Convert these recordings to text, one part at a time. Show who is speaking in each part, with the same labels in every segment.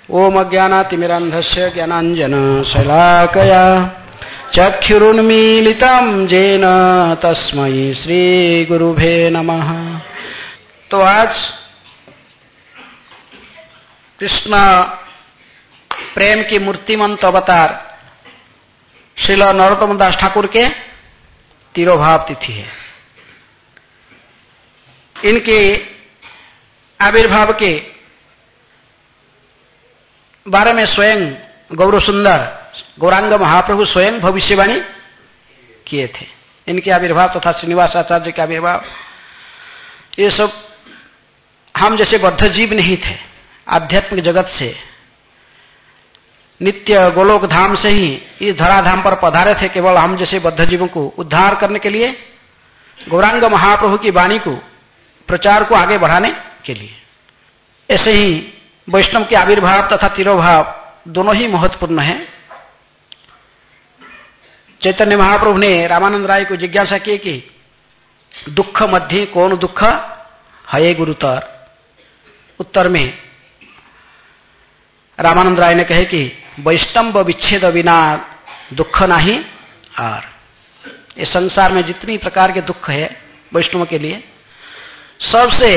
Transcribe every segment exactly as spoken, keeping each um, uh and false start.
Speaker 1: ओम अज्ञानातिमिरान्धस्य ज्ञानाञ्जनशलाकया चक्षुरुन्मीलितं येन तस्मै श्रीगुरुभे नमः। तो आज कृष्ण प्रेम की मूर्तिमंत अवतार श्रील नरोत्तम दास ठाकुर के तिरोभाव तिथि है। इनके आविर्भाव के बारे में स्वयं गौर सुंदर गौरांग महाप्रभु स्वयं भविष्यवाणी किए थे। इनके आविर्भाव तथा श्रीनिवास आचार्य के आविर्भाव ये सब हम जैसे बद्ध जीव नहीं थे, आध्यात्मिक जगत से नित्य गोलोक धाम से ही इस धराधाम पर पधारे थे। केवल हम जैसे बद्ध जीवों को उद्धार करने के लिए, गौरांग महाप्रभु की वाणी को प्रचार को आगे बढ़ाने के लिए। ऐसे ही वैष्णव के आविर्भाव तथा तिरोभाव दोनों ही महत्वपूर्ण हैं। चैतन्य महाप्रभु ने रामानंद राय को जिज्ञासा की कि दुख मध्य कौन दुख है गुरुतर। उत्तर में रामानंद राय ने कहे कि वैष्णव विच्छेद बिना दुख नहीं। और इस संसार में जितनी प्रकार के दुख है वैष्णव के लिए, सबसे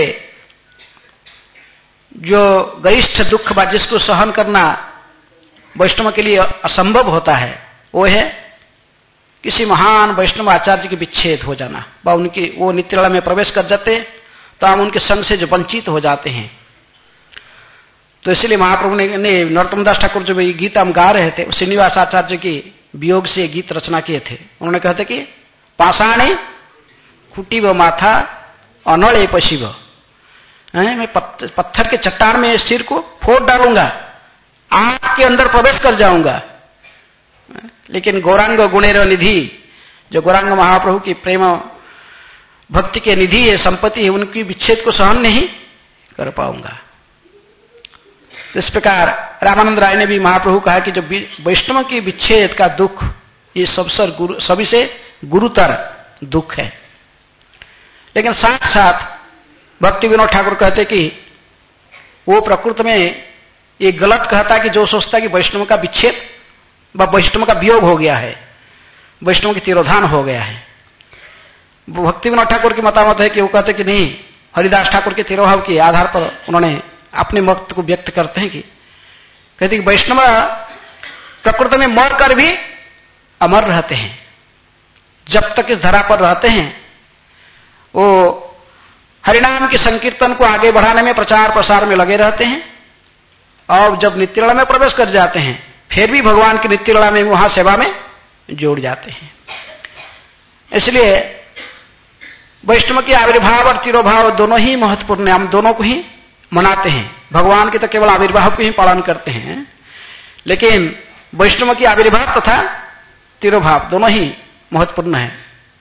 Speaker 1: जो गरिष्ठ दुख बा जिसको सहन करना वैष्णव के लिए असंभव होता है, वो है किसी महान वैष्णव आचार्य के विच्छेद हो जाना। व उनकी वो नित्यलीला में प्रवेश कर जाते तो हम उनके संग से जो वंचित हो जाते हैं। तो इसलिए महाप्रभु ने, ने नरोत्तम दास ठाकुर जो ये गीत हम गा रहे थे, श्रीनिवास आचार्य की वियोग से गीत रचना किए थे। उन्होंने कहते कि पाषाणे खुटी व माथा अनड़े पशिव, मैं पत्थर के चट्टान में सिर को फोड़ डालूंगा, आग के अंदर प्रवेश कर जाऊंगा, लेकिन गौरांग गुणेर निधि, जो गौरांग महाप्रभु की प्रेम भक्ति के निधि है, संपत्ति है, उनकी विच्छेद को सहन नहीं कर पाऊंगा। तो इस प्रकार रामानंद राय ने भी महाप्रभु कहा कि जो वैष्णव की विच्छेद का दुख ये सबसे गुरु, सभी से गुरुतर दुख है। लेकिन साथ साथ भक्ति विनोद ठाकुर कहते कि वो प्रकृति में ये गलत कहता कि जो सोचता कि वैष्णव का विच्छेद व वैष्णव का वियोग हो गया है, वैष्णव की तिरोधान हो गया है। भक्ति विनोद ठाकुर की मतामत है कि वो कहते कि नहीं, हरिदास ठाकुर के तिरोभाव के आधार पर उन्होंने अपने मत को व्यक्त करते हैं कि कहते कि वैष्णव प्रकृति में मर कर भी अमर रहते हैं। जब तक इस धरा पर रहते हैं वो हरिनाम के संकीर्तन को आगे बढ़ाने में, प्रचार प्रसार में लगे रहते हैं। और जब नित्यलीला में प्रवेश कर जाते हैं फिर भी भगवान की नित्यलीला में वहां सेवा में जोड़ जाते हैं। इसलिए वैष्णव के आविर्भाव और तिरोभाव दोनों ही महत्वपूर्ण है। हम दोनों को ही मनाते हैं। भगवान के तो केवल आविर्भाव को ही पालन करते हैं, लेकिन वैष्णव की आविर्भाव तथा तिरोभाव दोनों ही महत्वपूर्ण है।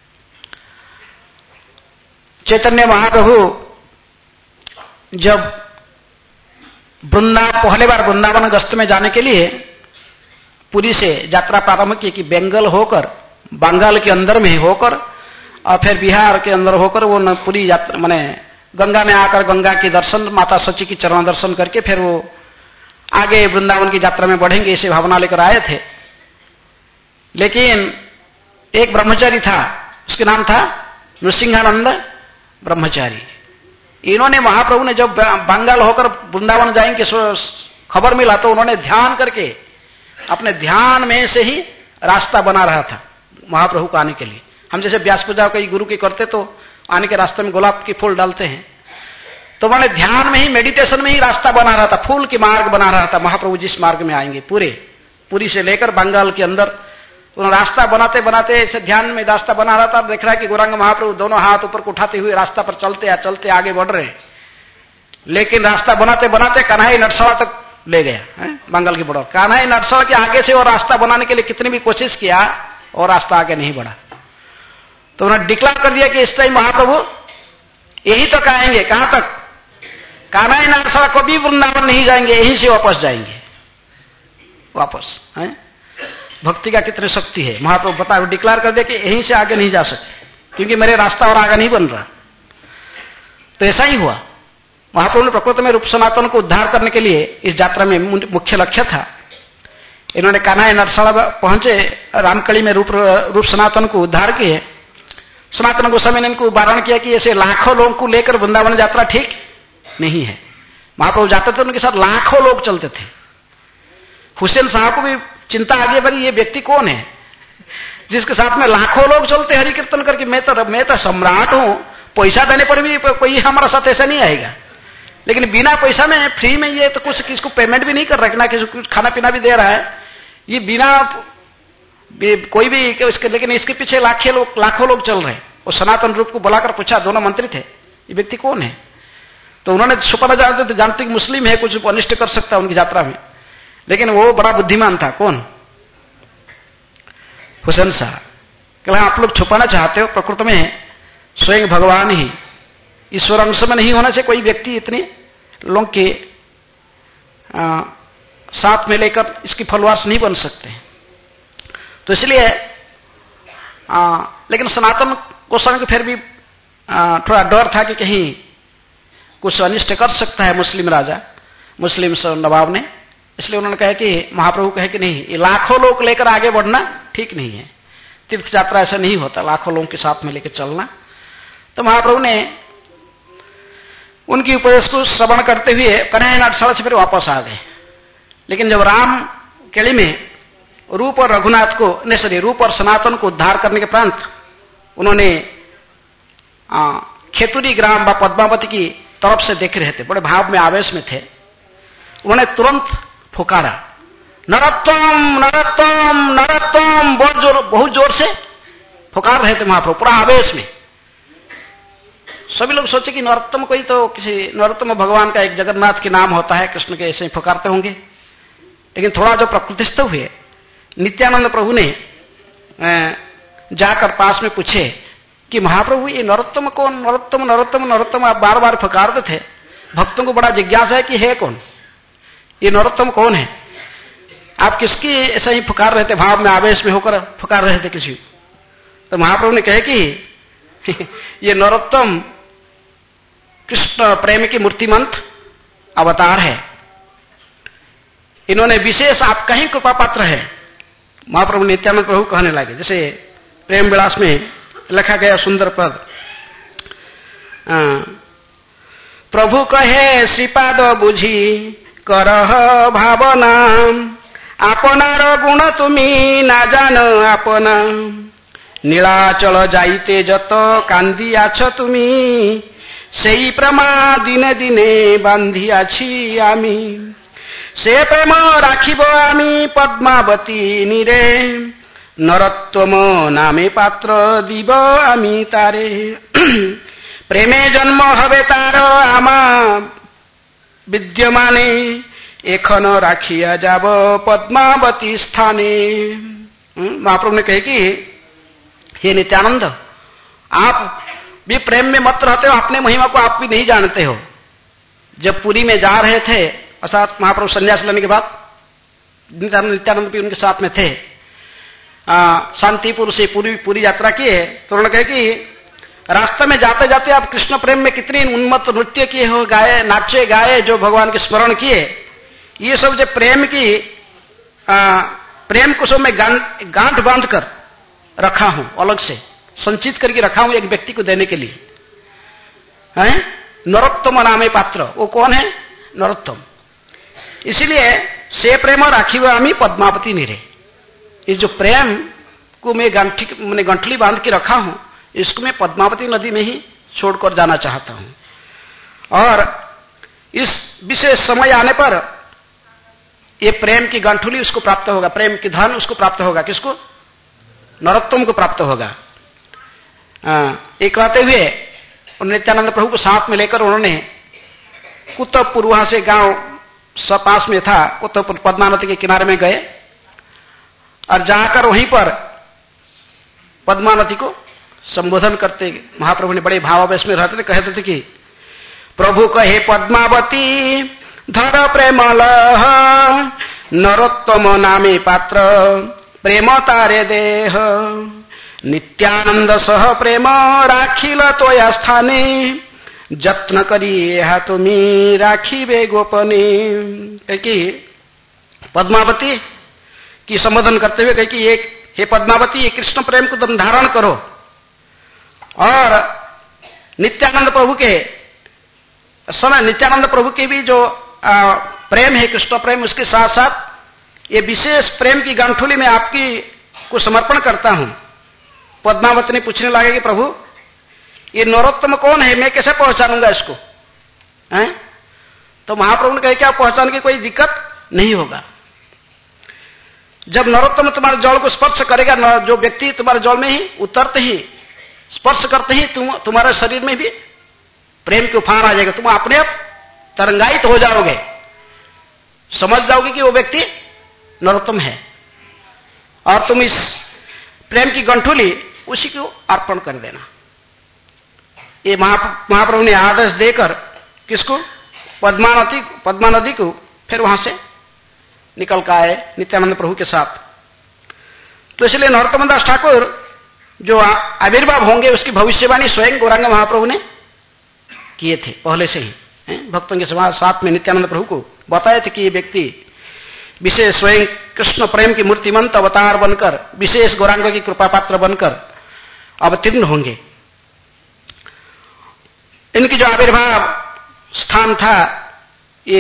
Speaker 1: चैतन्य महाप्रभु जब वृंदा पहले बार वृंदावन गस्त में जाने के लिए पुरी से यात्रा प्रारंभ की कि बेंगल होकर, बंगाल के अंदर में होकर और फिर बिहार के अंदर होकर वो पूरी यात्रा माने गंगा में आकर गंगा के दर्शन, माता सची की चरण दर्शन करके फिर वो आगे वृंदावन की यात्रा में बढ़ेंगे, इसे भावना लेकर आए थे। लेकिन एक ब्रह्मचारी था, उसके नाम था नृसिंहानंद ब्रह्मचारी। इन्होंने महाप्रभु ने जब बंगाल होकर वृंदावन जाएंगे खबर मिला तो उन्होंने ध्यान करके अपने ध्यान में से ही रास्ता बना रहा था महाप्रभु को आने के लिए। हम जैसे व्यास पूजा कई गुरु की करते तो आने के रास्ते में गुलाब के फूल डालते हैं, तो उन्होंने ध्यान में ही, मेडिटेशन में ही रास्ता बना रहा था, फूल की मार्ग बना रहा था। महाप्रभु जिस मार्ग में आएंगे पूरे पुरी से लेकर बंगाल के अंदर उन्होंने रास्ता बनाते बनाते ऐसे ध्यान में रास्ता बना रहा था। देख रहा है कि गौरांग महाप्रभु दोनों हाथ ऊपर उठाते हुए रास्ता पर चलते या चलते आगे बढ़ रहे हैं। लेकिन रास्ता बनाते बनाते कन्हई नटसड़ा तक ले गया है, बंगाल की बॉर्डर। कन्हई नटसड़ा के आगे से और रास्ता बनाने के लिए कितनी भी कोशिश किया और रास्ता आगे नहीं बढ़ा। तो उन्होंने डिक्लेयर कर दिया कि इस टाइम महाप्रभु यही तक आएंगे। कहां तक? कन्हई नटसड़ा कभी वृंदावन नहीं जाएंगे, यहीं से वापस जाएंगे वापस है। भक्ति का कितनी शक्ति है। महाप्रभु बता डिक्लेयर कर दिया कि यहीं से आगे नहीं जा सकते, क्योंकि मेरे रास्ता और आगे नहीं बन रहा। तो ऐसा ही हुआ। महाप्रभु ने प्रकृति में रूप सनातन को उद्धार करने के लिए इस यात्रा में मुख्य लक्ष्य था। इन्होंने कान्हा नरसाला पहुंचे, रामकली में रूप रूप सनातन को उद्धार किए। सनातन गोस्वामी ने इनको वारण किया कि ऐसे लाखों लोगों को लेकर वृंदावन यात्रा ठीक नहीं है। महाप्रभु जाते थे, उनके साथ लाखों लोग चलते थे। हुसैन साहब को भी चिंता आ गई, भाई ये व्यक्ति कौन है जिसके साथ में लाखों लोग चलते हरि कीर्तन करके, मैं तो मैं तो सम्राट हूं, पैसा देने पर भी कोई हमारा साथ ऐसा नहीं आएगा, लेकिन बिना पैसा में फ्री में ये तो कुछ किसको पेमेंट भी नहीं कर रहा, ना किसी को खाना पीना भी दे रहा है, ये बिना कोई भी इसके, लेकिन इसके पीछे लाखों लोग लाखों लोग चल रहे। वो सनातन रूप को बुलाकर पूछा, दोनों मंत्री थे, ये व्यक्ति कौन है? तो उन्होंने छुपा जानते थे, जानते कि मुस्लिम है, कुछ अनिष्ट कर सकता उनकी यात्रा में, लेकिन वो बड़ा बुद्धिमान था। कौन? हुसैन साहब। कहला आप लोग छुपाना चाहते हो, प्रकृति में स्वयं भगवान ही ईश्वर अंश में नहीं होना चाहिए कोई व्यक्ति इतने लोगों के आ, साथ में लेकर इसकी फलवास नहीं बन सकते। तो इसलिए आ, लेकिन सनातन गोस्वामी को फिर भी आ, थोड़ा डर था कि कहीं कुछ अनिष्ट कर सकता है मुस्लिम राजा, मुस्लिम नवाब ने, इसलिए उन्होंने कहा कि महाप्रभु कहे कि नहीं, ये लाखों लोग लेकर आगे बढ़ना ठीक नहीं है, तीर्थ यात्रा ऐसा नहीं होता, लाखों लोगों के साथ में लेकर चलना। तो महाप्रभु ने उनकी उपदेश को श्रवण करते हुए कन्हैया नाटशाला से फिर वापस आ गए। लेकिन जब राम केली में रूप और रघुनाथ को नहीं सॉरी रूप और सनातन को उद्धार करने के प्रांत उन्होंने खेतुरी ग्राम व पद्मावती की तरफ से देख रहे थे, बड़े भाव में आवेश में थे। उन्होंने तुरंत फुकारा, नरोत्तम नरोत्तम नरोत्तम, बहुत जोर बहुत जोर से फुकार रहे थे महाप्रभु, पूरा आवेश में। सभी लोग सोचे कि नरोत्तम कोई तो किसी नरोत्तम भगवान का एक जगन्नाथ के नाम होता है, कृष्ण के ऐसे ही फुकारते होंगे। लेकिन थोड़ा जो प्रकृतिस्थ हुए, नित्यानंद प्रभु ने जाकर पास में पूछे कि महाप्रभु ये नरोत्तम कौन? नरोत्तम नरोत्तम नरोत्तम आप बार बार फुकारते थे, भक्तों को बड़ा जिज्ञासा है कि है कौन, ये नरोत्तम कौन है? आप किसकी ऐसा ही फुकार रहे थे, भाव में आवेश में होकर फुकार रहे थे किसी? तो महाप्रभु ने कहे कि ये नरोत्तम कृष्ण प्रेम की मूर्तिमंत अवतार है, इन्होंने विशेष आपका ही कृपा पात्र है। महाप्रभु नित्यानंद प्रभु कहने लगे, जैसे प्रेम विलास में लिखा गया सुंदर पद, प्रभु कहे श्रीपाद बुझी करह भावना, आपनार गुण तुमी ना जान आपना, नीलाचल जाइते जत कांदी आछ तुमी, सेई प्रेमा दिने दिने बांधी आछि आमी, से प्रेम राखिब आमी पद्मावती नीरे, नरोत्तम नामे पात्र दिब आमी तारे, प्रेमे जन्म हबे तार आमा विद्यमाने, एखन राखिया जाब पद्मावती स्थाने। महाप्रभु ने कहे कि हे नित्यानंद, आप भी प्रेम में मत रहते हो, अपने महिमा को आप भी नहीं जानते हो। जब पुरी में जा रहे थे, अर्थात महाप्रभु संन्यास लेने के बाद नित्यानंद भी उनके साथ में थे, शांतिपुर से पूरी पूरी यात्रा किए, तो उन्होंने कहा कि रास्ते में जाते जाते आप कृष्ण प्रेम में कितनी उन्मत्त नृत्य किए हो, गाए नाचे गाए, जो भगवान के स्मरण किए, ये सब जो प्रेम की आ, प्रेम को सब मैं गांठ बांध कर रखा हूं, अलग से संचित करके रखा हूं एक व्यक्ति को देने के लिए। हैं? नरोत्तम नामे पात्र, वो कौन है? नरोत्तम। इसीलिए से प्रेम राखी हुआ आमी पद्मावती नीरे, इस जो प्रेम को मैं गंठी मैंने गंठली बांध के रखा हूं, इसको मैं पद्मावती नदी में ही छोड़कर जाना चाहता हूं। और इस विशेष समय आने पर ये प्रेम की गंठुली उसको प्राप्त होगा, प्रेम की धन उसको प्राप्त होगा। किसको? नरोत्तम को प्राप्त होगा। एक कहते हुए नित्यानंद प्रभु को साथ में लेकर उन्होंने कुतुबपुर, वहां से गांव पास में था, कुतुबपुर पद्मा नदी के किनारे में गए और जाकर वहीं पर पद्मा नदी को संबोधन करते महाप्रभु ने बड़े भावावेश में रहते थे, कहते थे कि प्रभु कहे पद्मावती धर प्रेम लह, नरोत्तम नामे पात्र प्रेम तारे देह, नित्यानंद सह प्रेम राखिल तोया स्थाने, जत्न करी यह तुम्हें राखी बे गोपने, कि पद्मावती की संबोधन करते हुए कहे कि एक हे पद्मावती, ये कृष्ण प्रेम को तुम धारण करो और नित्यानंद प्रभु के समय नित्यानंद प्रभु के भी जो आ, प्रेम है कृष्ण प्रेम, उसके साथ साथ ये विशेष प्रेम की गांठुली में आपकी को समर्पण करता हूं। पद्मावती ने पूछने लगा कि प्रभु ये नरोत्तम कौन है, मैं कैसे पहचानूंगा इसको, हैं? तो महाप्रभु ने कहा कि आप पहचान की कोई दिक्कत नहीं होगा। जब नरोत्तम तुम्हारे जल को स्पर्श करेगा, जो व्यक्ति तुम्हारे जल में ही उतरते ही स्पर्श करते ही तुम तुम्हारे शरीर में भी प्रेम के उफान आ जाएगा, तुम अपने आप तरंगायित हो जाओगे, समझ जाओगे कि वो व्यक्ति नरोत्तम है और तुम इस प्रेम की गंठुली उसी को अर्पण कर देना। ये महाप्रभु ने आदेश देकर किसको, पद्मा नदी पद्मा नदी को फिर वहां से निकल कर आए नित्यानंद प्रभु के साथ। तो इसलिए नरोत्तम दास ठाकुर जो आविर्भाव होंगे उसकी भविष्यवाणी स्वयं गौरांग महाप्रभु ने किए थे पहले से ही। भक्तों के साथ में नित्यानंद प्रभु को बताए थे कि ये व्यक्ति विशेष स्वयं कृष्ण प्रेम की मूर्तिमंत अवतार बनकर, विशेष गौरांग की कृपा पात्र बनकर अवतीर्ण होंगे। इनकी जो आविर्भाव स्थान था ये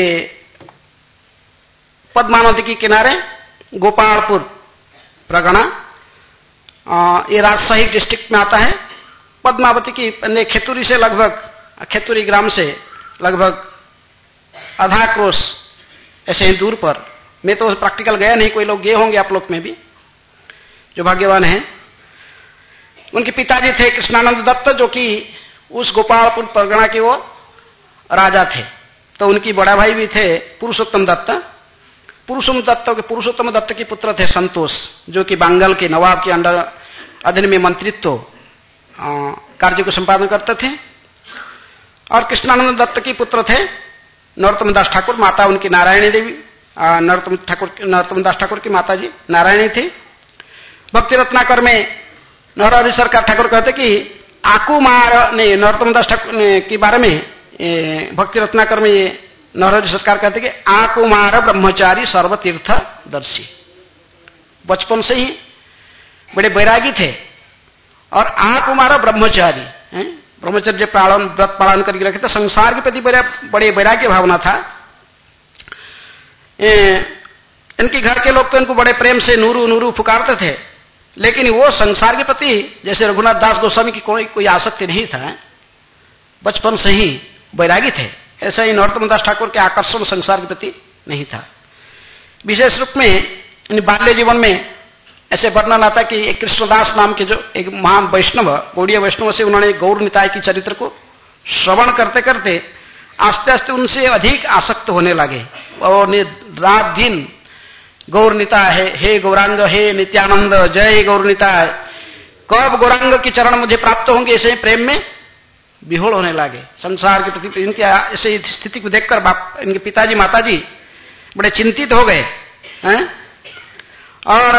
Speaker 1: पद्मा नदी के किनारे गोपालपुर प्रगणा, ये राजशाही डिस्ट्रिक्ट में आता है। पद्मावती की खेतुरी से लगभग, खेतुरी ग्राम से लगभग आधा क्रोश ऐसे ही दूर पर। मैं तो प्रैक्टिकल गया नहीं, कोई लोग गए होंगे आप लोग में भी जो भाग्यवान हैं। उनके पिताजी थे कृष्णानंद दत्त, जो कि उस गोपालपुर परगना के वो राजा थे। तो उनकी बड़ा भाई भी थे पुरुषोत्तम दत्त। पुरुषोत्तम दत्त के पुरुषोत्तम दत्त के पुत्र थे संतोष, जो कि बंगाल के नवाब के अंडर अधीन में मंत्रित्व कार्य को संपादन करते थे। और कृष्णानंद दत्त के पुत्र थे नरोत्तम दास ठाकुर, माता उनकी नारायणी देवी। नरोत्तम ठाकुर नरोत्तम दास ठाकुर की माता जी नारायणी थी। भक्ति रत्नाकर में नरहरि सरकार ठाकुर कहते कि आकुमार ने नरोत्तम दास ठाकुर के बारे में भक्ति रत्नाकर में ये नरहरि सरकार कहते कि आकुमार ब्रह्मचारी सर्वतीर्थ दर्शी। बचपन से ही बड़े बैरागी थे और आकुमार ब्रह्मचारी, ब्रह्मचर्य पालन व्रत पालन करके रखे थे। संसार के प्रति बड़े वैराग्य भावना था। इनके घर के लोग तो इनको बड़े प्रेम से नूरू नूरू पुकारते थे, लेकिन वो संसार के प्रति जैसे रघुनाथ दास गोस्वामी की कोई कोई आसक्ति नहीं था, बचपन से ही वैरागी थे। ऐसा ही नरोत्तम दास ठाकुर के आकर्षण संसार के प्रति नहीं था। विशेष रूप में इन बाल्य जीवन में ऐसे वर्णन आता कि एक कृष्णदास नाम के जो एक महान वैष्णव, गौड़ीय वैष्णव से उन्होंने गौर निताय की चरित्र को श्रवण करते करते आस्ते आस्ते उनसे अधिक आसक्त होने लगे और रात दिन गौर निताय है, हे गौरांग, हे नित्यानंद, जय गौर निताय, कब गौरांग के चरण मुझे प्राप्त होंगे, ऐसे प्रेम में विहोल होने लगे। संसार के प्रति इनकी ऐसे स्थिति को देखकर बाप इनके पिताजी माताजी बड़े चिंतित हो गए हैं। और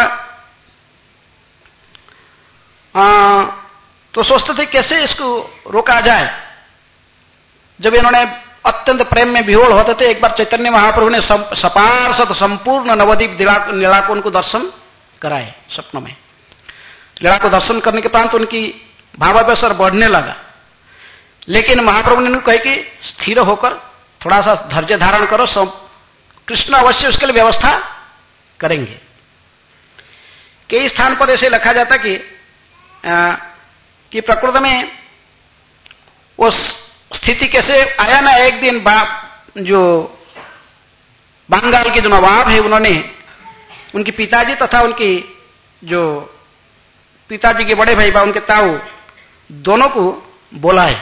Speaker 1: आ, तो सोचते थे कैसे इसको रोका जाए। जब इन्होंने अत्यंत प्रेम में विहोल होते थे, एक बार चैतन्य महाप्रभु ने सपार्षद संपूर्ण नवद्वीप लीला को उनको दर्शन कराए स्वप्न में। लीला को दर्शन करने के उपरांत उनकी भावावेश बढ़ने लगा, लेकिन महाप्रभु ने उनको कहे कि स्थिर होकर थोड़ा सा धैर्य धारण करो, कृष्ण अवश्य उसके लिए व्यवस्था करेंगे। कई स्थान पर ऐसे लिखा जाता कि आ, कि प्रकृति में वो स्थिति कैसे आया ना, एक दिन बाप जो बंगाल के जो नवाब है उन्होंने उनके पिताजी तथा उनकी जो पिताजी के बड़े भाई बा उनके ताऊ दोनों को बुलाए।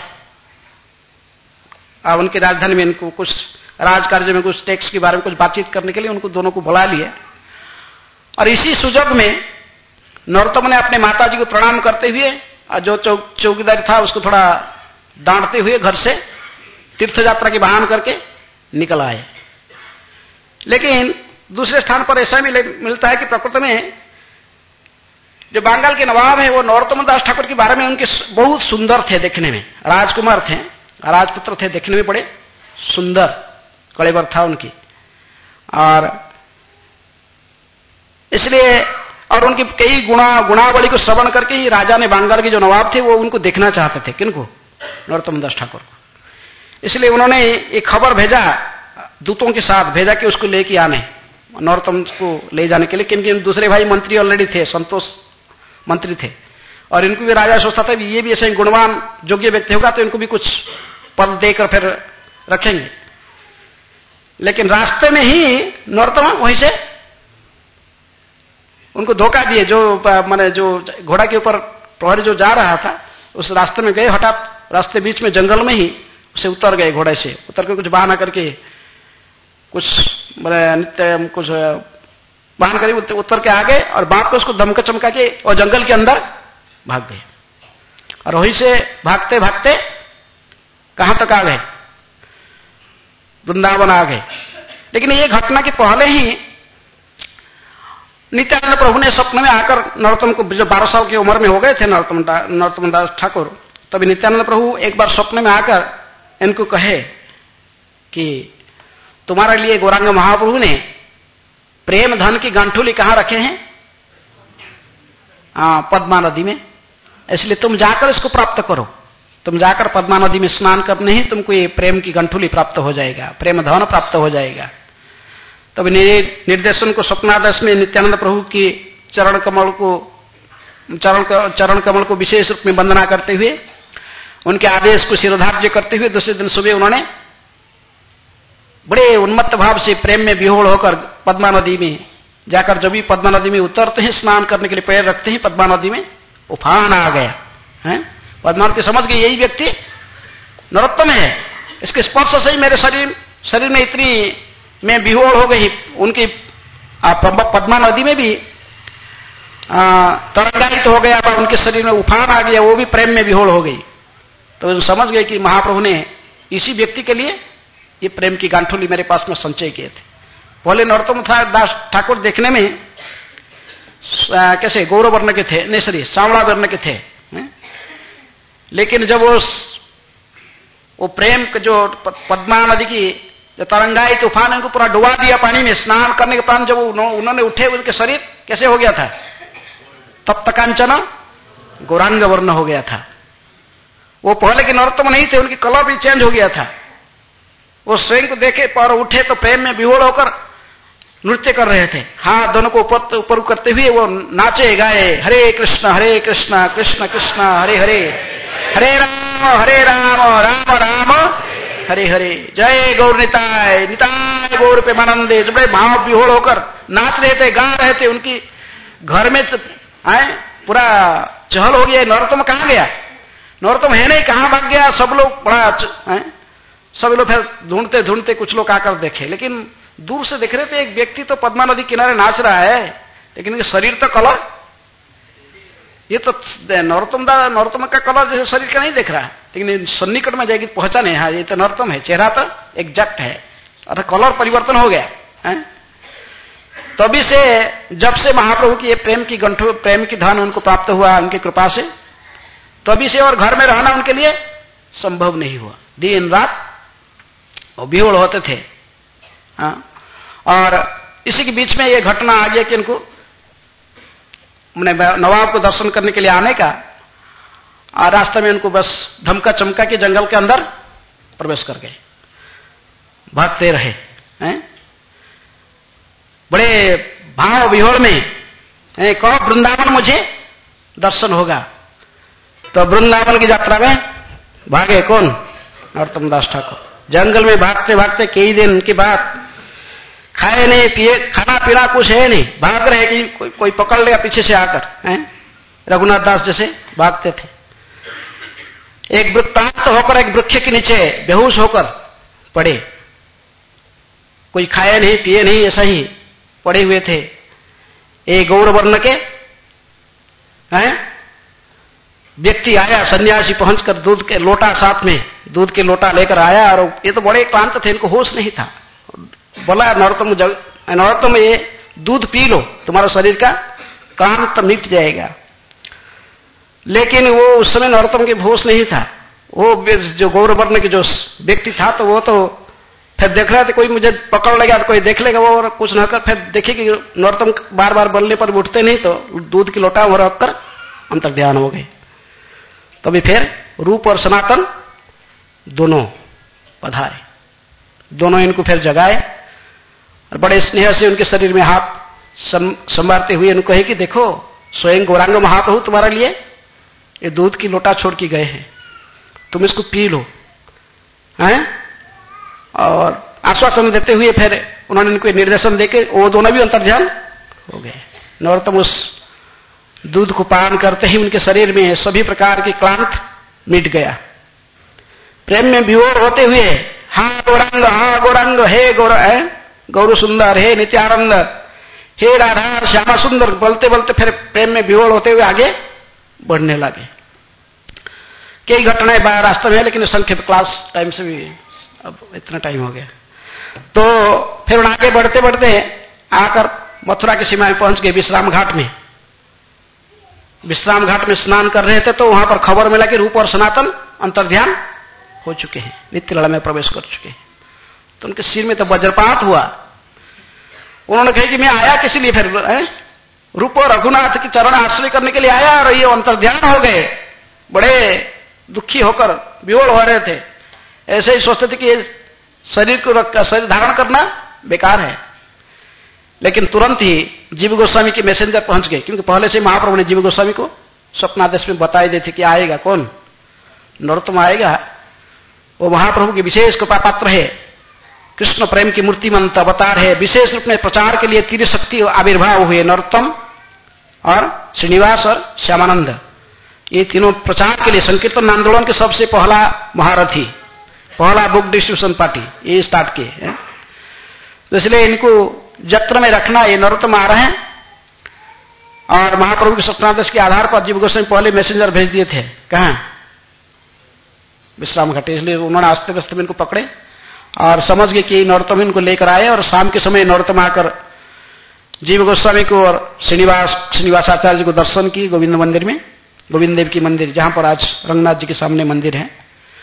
Speaker 1: अब उनकी राजधानी में इनको कुछ राजकार्य में कुछ टैक्स के बारे में कुछ बातचीत करने के लिए उनको दोनों को बुला लिए। और इसी सुजग में नरोत्तम ने अपने माताजी को प्रणाम करते हुए और जो चौक चौकीदार था उसको थोड़ा डांटते हुए घर से तीर्थ यात्रा के बहान करके निकल आए। लेकिन दूसरे स्थान पर ऐसा भी मिलता है कि प्रकृति में जो बंगाल के नवाब है वो नरोत्तम दास ठाकुर के बारे में उनके बहुत सुंदर थे, देखने में राजकुमार थे राजपुत्र थे, देखने में बड़े सुंदर कलेवर था उनकी, और इसलिए और उनकी कई गुणा गुणावली को श्रवण करके ही राजा ने, बंगाल के जो नवाब थे वो उनको देखना चाहते थे। किनको? नरोत्तम दास ठाकुर को। इसलिए उन्होंने एक खबर भेजा, दूतों के साथ भेजा कि उसको लेके आने, नरोत्तम को ले जाने के लिए, क्योंकि दूसरे भाई मंत्री ऑलरेडी थे, संतोष मंत्री थे, और इनको भी राजा सोचता था ये भी ऐसे गुणवान योग्य व्यक्ति होगा तो इनको भी कुछ पद देकर फिर रखेंगे। लेकिन रास्ते में ही नरोत्तम वहीं से उनको धोखा दिए, जो माने जो घोड़ा के ऊपर प्रहरी जो जा रहा था उस रास्ते में गए, हठात रास्ते बीच में जंगल में ही उसे उतर गए, घोड़े से उतर के कुछ बहाना करके, कुछ नित्य कुछ बहाना करके उतर के आ गए और बाप को उसको धमका चमका के और जंगल के अंदर भाग गए। और वहीं से भागते भागते कहां तक आ गए? वृंदावन आ गए। लेकिन ये घटना के पहले ही नित्यानंद प्रभु ने स्वप्न में आकर नरोत्तम को, जो बारह साल की उम्र में हो गए थे नरोत्तम नरोत्तम दास ठाकुर, तभी नित्यानंद प्रभु एक बार स्वप्न में आकर इनको कहे कि तुम्हारे लिए गौरांग महाप्रभु ने प्रेम धन की गंठोली कहां रखे हैं? हाँ, पद्मा नदी में, इसलिए तुम जाकर इसको प्राप्त करो। तुम जाकर पद्मा नदी में स्नान करने ही तुमको ये प्रेम की गंठोली प्राप्त हो जाएगा, प्रेम धन प्राप्त हो जाएगा। तब निर्देशन को स्वप्नादेश में नित्यानंद प्रभु की चरण कमल को चरण चरण कमल को विशेष रूप में वंदना करते हुए, उनके आदेश को शिरोधार्य करते हुए दूसरे दिन सुबह उन्होंने बड़े उन्मत्त भाव से प्रेम में विहोड़ होकर पद्मा नदी में जाकर, जब भी पद्मा नदी में उतरते हैं स्नान करने के लिए पैर रखते हैं, पद्मा नदी में उफान आ गया है। पद्मा नदी समझ गई यही व्यक्ति नरोत्तम है, इसके स्पर्श से ही मेरे शरीर शरीर में इतनी में विहोड़ हो गई। उनकी पद्मा नदी में भी तरंगायित हो गया, उनके शरीर में उफान आ गया, वो भी प्रेम में विहोड़ हो गई। तो समझ गए कि महाप्रभु ने इसी व्यक्ति के लिए ये प्रेम की गांठोली मेरे पास में संचय किए थे। बोले नरोत्तम दास ठाकुर देखने में कैसे गौर वर्ण के थे, नहीं सॉरी सांवला वर्ण के थे, है? लेकिन जब वो वो प्रेम जो पद्मा नदी की जो तरंगाई तूफान उनको पूरा डुबा दिया पानी में, स्नान करने के बाद जब उन्होंने उठे, उनके शरीर कैसे हो गया था? तप्त कांचन गौरांग वर्ण हो गया था। वो पहले के नरोत्तम नहीं थे, उनकी कलर भी चेंज हो गया था। वो स्वयं को देखे पर उठे तो प्रेम में विहोड़ होकर नृत्य कर रहे थे, हाथ दोनों को ऊपर ऊपर करते हुए वो नाचे गाए, हरे कृष्ण हरे कृष्ण कृष्ण कृष्ण हरे हरे, हरे राम हरे राम राम राम हरे हरे, जय गौर निताय निताय गौर प्रेमानंदे। जब बड़े भाव विहोड़ होकर नाच रहे थे, गा रहे थे, उनकी घर में आए पूरा चहल हो गया। नरोत्तम कहां गया? नरोत्तम है नहीं, कहां भाग गया? सब लोग बड़ा है, सब लोग फिर ढूंढते ढूंढते कुछ लोग आकर देखे, लेकिन दूर से देख रहे थे एक व्यक्ति तो पद्मा नदी किनारे नाच रहा है, लेकिन शरीर तो कलर, ये तो नरोत्तम दा नरोत्तम का कलर जैसे शरीर का नहीं देख रहा है, लेकिन सन्निकट में जाएगी पहचाने, हाँ ये तो नरोत्तम है, चेहरा तो एग्जैक्ट है, अर्थात कलर परिवर्तन हो गया है। तभी से जब से महाप्रभु की ये प्रेम की गंठो प्रेम की धन उनको प्राप्त हुआ उनकी कृपा से, तभी से और घर में रहना उनके लिए संभव नहीं हुआ। दिन रात और विहोड़ होते थे। हाँ, और इसी के बीच में ये घटना आ गया कि इनको नवाब को दर्शन करने के लिए आने का, और रास्ते में उनको बस धमका चमका के जंगल के अंदर प्रवेश कर गए, भागते रहे हैं बड़े भाव विहोड़ में। कहो वृंदावन मुझे दर्शन होगा, तो वृंदावन की यात्रा में भागे कौन? नरोत्तम दास ठाकुर। जंगल में भागते भागते कई दिन के बाद, खाए नहीं पिए, खाना पीना कुछ है नहीं, भाग रहे कि कोई, कोई पकड़ लेगा पीछे से आकर, हैं? रघुनाथ दास जैसे भागते थे। एक वृत्तांत होकर एक वृक्ष के नीचे बेहोश होकर पड़े, कोई खाए नहीं पिए नहीं, ऐसा ही पड़े हुए थे। एक गौर वर्ण के हैं व्यक्ति आया, सन्यासी पहुंचकर दूध के लोटा, साथ में दूध के लोटा लेकर आया, और ये तो बड़े क्लांत थे, इनको होश नहीं था। बोला नरोत्तम नरोत्तम ये दूध पी लो, तुम्हारा शरीर का क्लांत मिट जाएगा। लेकिन वो उस समय नरोत्तम के होश नहीं था, वो जो गौरवर्ण के जो व्यक्ति था तो वो तो फिर देख रहा था कोई मुझे पकड़ लेगा तो कोई देख लेगा वो, और कुछ न कर फिर देखे कि नरोत्तम बार बार बोलने पर उठते नहीं तो दूध की लोटा वो रखकर अंतर ध्यान हो गए। तभी फिर रूप और सनातन दोनों पधारे, दोनों इनको फिर जगाए और बड़े स्नेह से उनके शरीर में हाथ संवारते हुए उनको कहे कि देखो स्वयं गौरांग महाप्रभु तुम्हारे लिए ये दूध की लोटा छोड़ के गए हैं, तुम इसको पी लो हैं। और आश्वासन देते हुए फिर उन्होंने इनको निर्देशन देके वो दोनों भी अंतर्ध्यान हो गए। नरोत्तम उस दूध को पान करते ही उनके शरीर में सभी प्रकार की क्लांत मिट गया। प्रेम में विभोर होते हुए हा गौरांग, हा गौरांग, हे गौर गौर सुंदर, हे नित्यानंद, हे राधा श्यामा सुंदर बोलते बोलते फिर प्रेम में विभोर होते हुए आगे बढ़ने लगे। कई घटनाएं रास्ते में है लेकिन संक्षिप्त क्लास टाइम से भी अब इतना टाइम हो गया। तो फिर आगे बढ़ते बढ़ते आकर मथुरा की सीमा में पहुंच गए। विश्राम घाट में विश्राम घाट में स्नान कर रहे थे तो वहां पर खबर मिला कि रूप और सनातन अंतर्ध्यान हो चुके हैं, नित्य लड़ा में प्रवेश कर चुके हैं। तो उनके सिर में तो वज्रपात हुआ। उन्होंने कहा कि मैं आया किस लिए, फिर है? रूप और रघुनाथ की चरण आश्रय करने के लिए आया और ये अंतर्ध्यान हो गए। बड़े दुखी होकर विवल हो रहे थे, ऐसे ही सोचते थे कि ये शरीर को रखकर शरीर धारण करना बेकार है। लेकिन तुरंत ही जीव गोस्वामी के मैसेंजर पहुंच गए, क्योंकि पहले से महाप्रभु ने जीव गोस्वामी को स्वप्नादेश में बताई दी थी कि आएगा कौन, नरोत्तम आएगा। वो महाप्रभु के विशेष कृपा पात्र है, कृष्ण प्रेम की मूर्तिमंत अवतार है। विशेष रूप में प्रचार के लिए तीन शक्ति आविर्भाव हुए, नरोत्तम और श्रीनिवास और श्यामानंद। ये तीनों प्रचार के लिए संकीर्तन आंदोलन के सबसे पहला महारथी, पहला बुक डिस्ट्रीब्यूशन पार्टी ये स्टार्ट किए हैं। तो इसलिए इनको जत्र में रखना, ये नरोत्तम आ रहे हैं। और महाप्रभु के स्वप्नादेश के आधार पर जीव गोस्वामी पहले मैसेंजर भेज दिए थे, कहां विश्राम घाटे। इसलिए उन्होंने आस्ते वास्ते में इनको पकड़े और समझ गए कि नरोत्तम इनको लेकर आए। और शाम के समय नरोत्तम आकर जीव गोस्वामी को और श्रीनिवास श्रीनिवासाचार्य जी को दर्शन की गोविंद मंदिर में, गोविंद देव की मंदिर जहां पर आज रंगनाथ जी के सामने मंदिर है।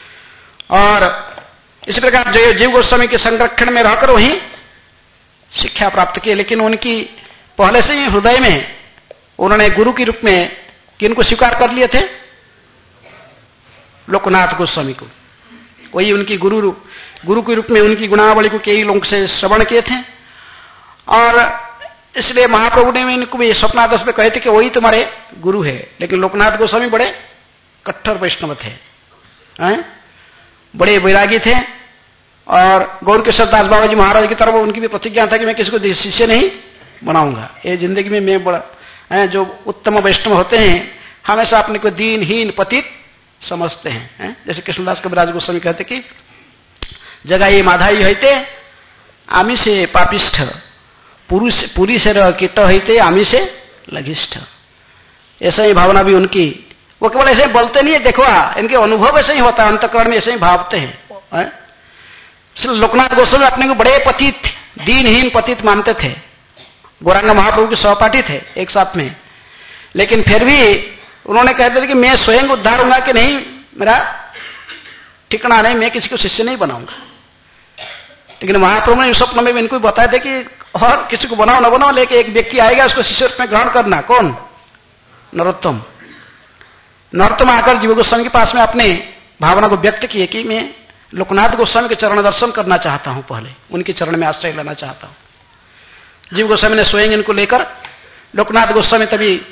Speaker 1: और इसी प्रकार जीव गोस्वामी के संरक्षण में रहकर वहीं शिक्षा प्राप्त की। लेकिन उनकी पहले से ही हृदय में उन्होंने गुरु के रूप में किनको स्वीकार कर लिए थे, लोकनाथ गोस्वामी को। वही उनकी गुरु गुरु के रूप में उनकी गुणावली को कई लोगों से श्रवण किए थे। और इसलिए महाप्रभु ने इनको भी स्वप्नादेश में कहे थे कि वही तुम्हारे गुरु है। लेकिन लोकनाथ गोस्वामी बड़े कट्टर वैष्णव थे, हैं? बड़े वैरागी थे। और गौर किशोर दास बाबा जी महाराज की तरफ उनकी भी प्रतिज्ञा था कि मैं किसी को शिष्य नहीं बनाऊंगा। ये जिंदगी में मैं बड़ा है, जो उत्तम वैष्णव होते हैं हमेशा अपने को दीनहीन पतित समझते हैं, है? जैसे कृष्णदास कविराज गोस्वामी कहते कि जगाई माधाई हईते आमी से पापिष्ठ, पुरुष पुरी से कीट हईते आमी से लघिष्ठ। ऐसा ही भावना भी उनकी, वो केवल ऐसे ही बोलते नहीं है, देखो इनके अनुभव ऐसे ही होता है, अंतकरण में ऐसे ही भावते हैं, है? लोकनाथ गोस्वामी अपने को बड़े पतित दीनहीन पतित मानते थे। गौरांग महाप्रभु के सहपाठी थे एक साथ में। लेकिन फिर भी उन्होंने कहते थे कि मैं स्वयं उद्धार होगा कि नहीं मेरा ठिकाना नहीं, मैं किसी को शिष्य नहीं बनाऊंगा। लेकिन महाप्रभु ने स्वप्न में इनको बताया था कि और किसी को बनाओ न बनाओ, लेकिन एक व्यक्ति आएगा उसको शिष्य रूप में ग्रहण करना। कौन? नरोत्तम। नरोत्तम आकर जीव गोस्वामी के पास में अपने भावना को व्यक्त किए कि मैं लोकनाथ गोस्वामी के चरण दर्शन करना चाहता हूं, पहले उनके चरण में आश्रय लेना चाहता हूं। जीव गोस्वामी ने स्वयं इनको लेकर, लोकनाथ गोस्वामी तभी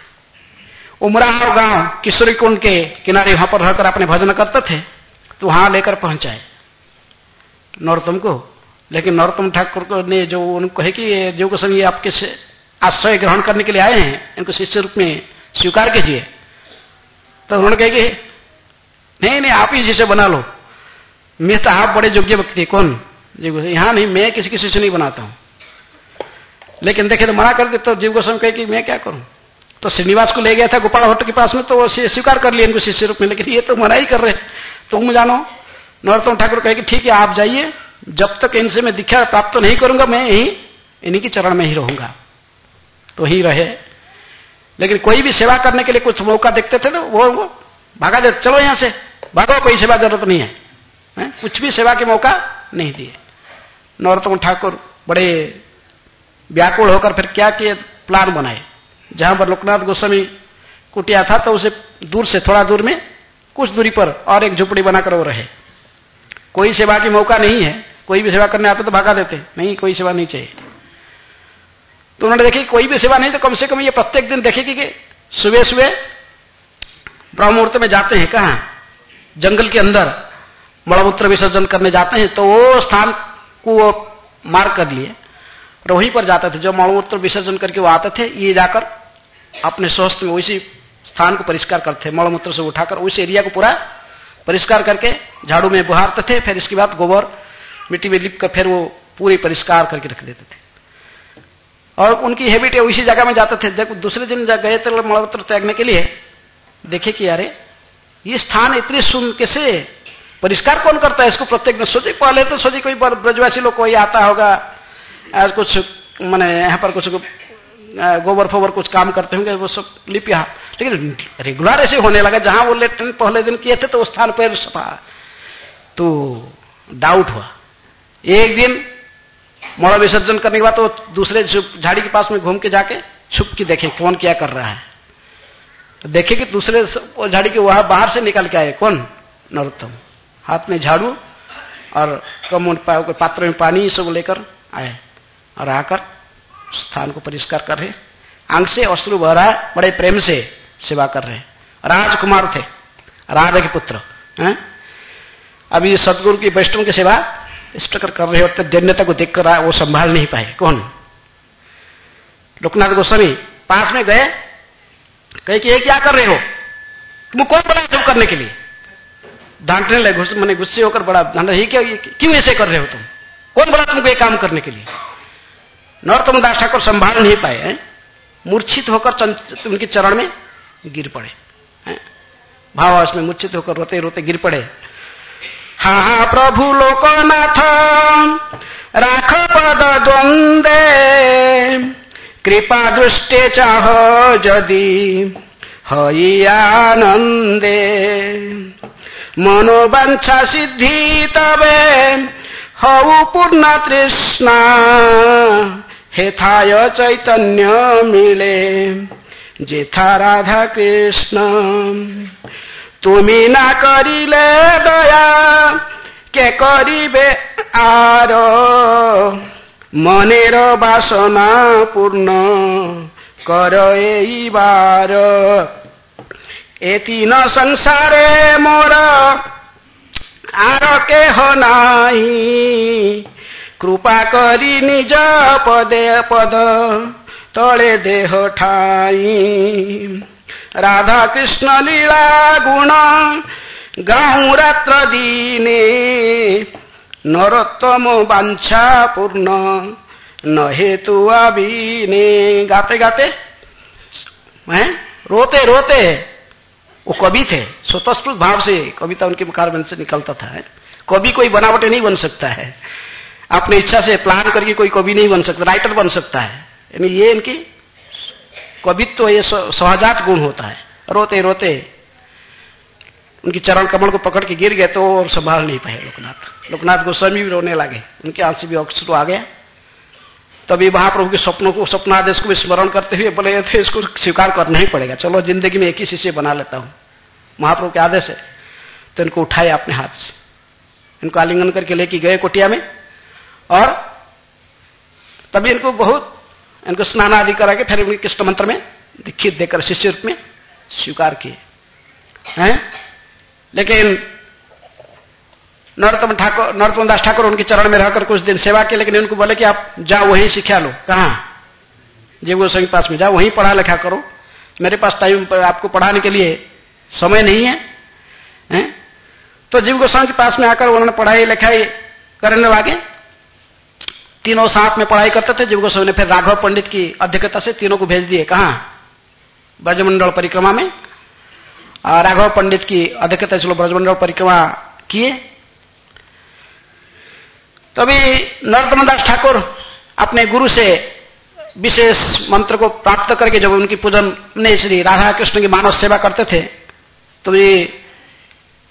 Speaker 1: उमराव गांव किशोरी कुंड के किनारे वहां पर रहकर अपने भजन करते थे, तो वहां लेकर पहुंचाए नरोत्तम को। लेकिन नरोत्तम ठाकुर ने जो उनको कहे कि जीव गोस्वामी आपके आश्रय ग्रहण करने के लिए आए हैं, इनको शिष्य रूप में स्वीकार कीजिए। तो उन्होंने कहा कि नहीं नहीं आप ही शिष्य बना लो, मैं तो आप बड़े योग्य व्यक्ति। कौन? जीव गोस्वामी। यहां नहीं, मैं किसी की शिष्य नहीं बनाता हूं। लेकिन देखे तो मना कर दे, तो जीव गोस्वामी कहे कि मैं क्या करूं। तो श्रीनिवास को ले गया था गोपाल भट्ट के पास में, तो वो स्वीकार कर लिया इनको शिष्य रूप में। लेकिन ये तो मना ही कर रहे, तुम जानो। नरोत्तम ठाकुर कहे कि ठीक है आप जाइए, जब तक इनसे मैं दीक्षा प्राप्त नहीं करूंगा मैं यही इन्हीं के चरण में ही रहूंगा। तो ही रहे। लेकिन कोई भी सेवा करने के लिए कुछ मौका देखते थे तो वो, वो भागा देते, चलो यहां से भागो, कोई सेवा जरूरत नहीं है, है? कुछ भी सेवा के मौका नहीं दिए। नरोत्तम ठाकुर बड़े व्याकुल होकर फिर क्या किए, प्लान बनाए। जहां पर लोकनाथ गोस्वामी कुटिया था तो उसे दूर से, थोड़ा दूर में, कुछ दूरी पर और एक झुपड़ी बनाकर वो रहे। कोई सेवा की मौका नहीं है, कोई भी सेवा करने आता तो भागा देते, नहीं कोई सेवा नहीं चाहिए। तो उन्होंने देखी कोई भी सेवा नहीं, तो कम से कम ये प्रत्येक दिन देखेगी कि सुबह सुबह ब्रह्म मुहूर्त में जाते हैं, कहां, जंगल के अंदर मलमूत्र विसर्जन करने जाते हैं, तो वो स्थान को वो मार्क कर लिए और वहीं पर जाते थे। जो मलमूत्र विसर्जन करके वो आते थे, ये जाकर अपने स्वस्थ में उसी स्थान को परिष्कार करते, मलमूत्र से उठाकर उस एरिया को पूरा परिष्कार करके झाड़ू में बुहारते थे। फिर इसके बाद गोबर मिट्टी में लिप कर फिर वो पूरी परिष्कार करके रख देते थे। और उनकी हैबिट है, उसी जगह में जाते थे। जब दूसरे दिन गए थे मलमूत्र त्यागने के लिए, देखे कि अरे ये स्थान इतनी सुन कैसे परिष्कार कौन करता है इसको, प्रत्येक दिन सोचे। पहले तो सोचे कोई ब्रजवासी लोग कोई आता होगा, कुछ मैंने यहाँ पर कुछ गोबर फोबर कुछ काम करते होंगे, वो सब लिप यहाँ। लेकिन रेगुलर ऐसे होने लगा, जहां वो लेटरिन पहले दिन किए थे तो उस स्थान पर सफा, तो डाउट हुआ। एक दिन मोड़ा विसर्जन करने के बाद तो दूसरे झाड़ी के पास में घूम के जाके छुप के देखे कौन क्या कर रहा है। तो देखे कि दूसरे झाड़ी के वहां बाहर से निकल के आए, कौन, नरोत्तम, हाथ में झाड़ू और कम पात्र में पानी सब लेकर आए और आकर स्थान को परिष्कार कर रहे, आंख से अश्रु बह रहा है, बड़े प्रेम से सेवा कर रहे। राजकुमार थे, राधा के पुत्र हैं। अभी सदगुरु की वैष्णव की सेवा इस प्रकार कर रहे होते, दैन्यता को देखकर वो संभाल नहीं पाए। कौन, लोकनाथ गोस्वामी पास में गए, कहे कि ये क्या कर रहे हो, तुम कौन बना तुम करने के लिए, डांटने लगे, मैंने गुस्से होकर बड़ा ही क्या, क्यों ऐसे कर रहे हो तुम, कौन बना तुमको ये काम करने के लिए। नरोत्तम दास ठाकुर संभाल नहीं पाए हैं, मूर्छित होकर उनके चरण में गिर पड़े हैं, भावावेश में मूर्छित होकर रोते रोते गिर पड़े। हाँ हाँ प्रभु लोकनाथ राख पद द्वंदे, कृपा दृष्टे चाह यदि हई आनंदे, मनोवांछा सिद्धि तबे हऊ पूर्ण तृष्णा, हेथाय चैतन्य मिले जेथा राधा कृष्ण। तुमी ना करिले दया के करिबे आर, मनेर बासना पूर्ण कर एई बार। ए तीन संसारे मोर आर केह नाही, कृपा करी निज पदे पद तले देह ठाई। राधा कृष्ण लीला गुण गाऊं रात्र दीने, नरोत्तम वांछा पूर्ण न हेतु अबीने। गाते गाते हैं, रोते रोते, वो कवि थे, स्वतःस्फूर्त भाव से कविता उनके मुखारबिंद से निकलता था। कवि कोई बनावटे नहीं बन सकता है, अपनी इच्छा से प्लान करके कोई कवि नहीं बन सकता, राइटर बन सकता है। यानी ये इनकी कवित्व तो ये सहजात गुण होता है। रोते रोते उनकी चरण कमल को पकड़ के गिर गए तो और संभाल नहीं पाए लोकनाथ। लोकनाथ गोस्वामी भी रोने लगे, उनके आंख से भी अश्रु आ गया। तभी महाप्रभु के स्वप्नों को, स्वप्नादेश को भी स्मरण करते हुए बोले थे इसको स्वीकार करना ही पड़ेगा, चलो जिंदगी में एक ही शिष्य बना लेता हूं, महाप्रभु के आदेश है। तो इनको उठाए अपने हाथ से, इनको आलिंगन करके लेके गए कुटिया में, और तभी इनको बहुत इनको स्नान आदि करा के फिर उनके कृष्ण मंत्र में दीक्षित देकर शिष्य रूप में स्वीकार किए हैं। लेकिन नरोत्तम ठाकुर नरोत्तम दास ठाकुर उनके चरण में रहकर कुछ दिन सेवा की, लेकिन उनको बोले कि आप जाओ वहीं शिक्षा लो। कहां, जीव गोस्वामी के पास में जाओ, वहीं पढ़ा लिखा करो, मेरे पास टाइम आपको पढ़ाने के लिए समय नहीं है, है? तो जीव गोस्वामी के पास में आकर उन्होंने पढ़ाई लिखाई करने लगे। तीनों साथ में पढ़ाई करते थे। जीव गोस्वामी ने फिर राघव पंडित की अध्यक्षता से तीनों को भेज दिए। कहां, ब्रजमंडल परिक्रमा में। राघव पंडित की अध्यक्षता से ब्रजमंडल परिक्रमा किए। तभी नरोत्तम दास ठाकुर अपने गुरु से विशेष मंत्र को प्राप्त करके जब उनकी पूजन में श्री राधा कृष्ण की मानव सेवा करते थे, तो ये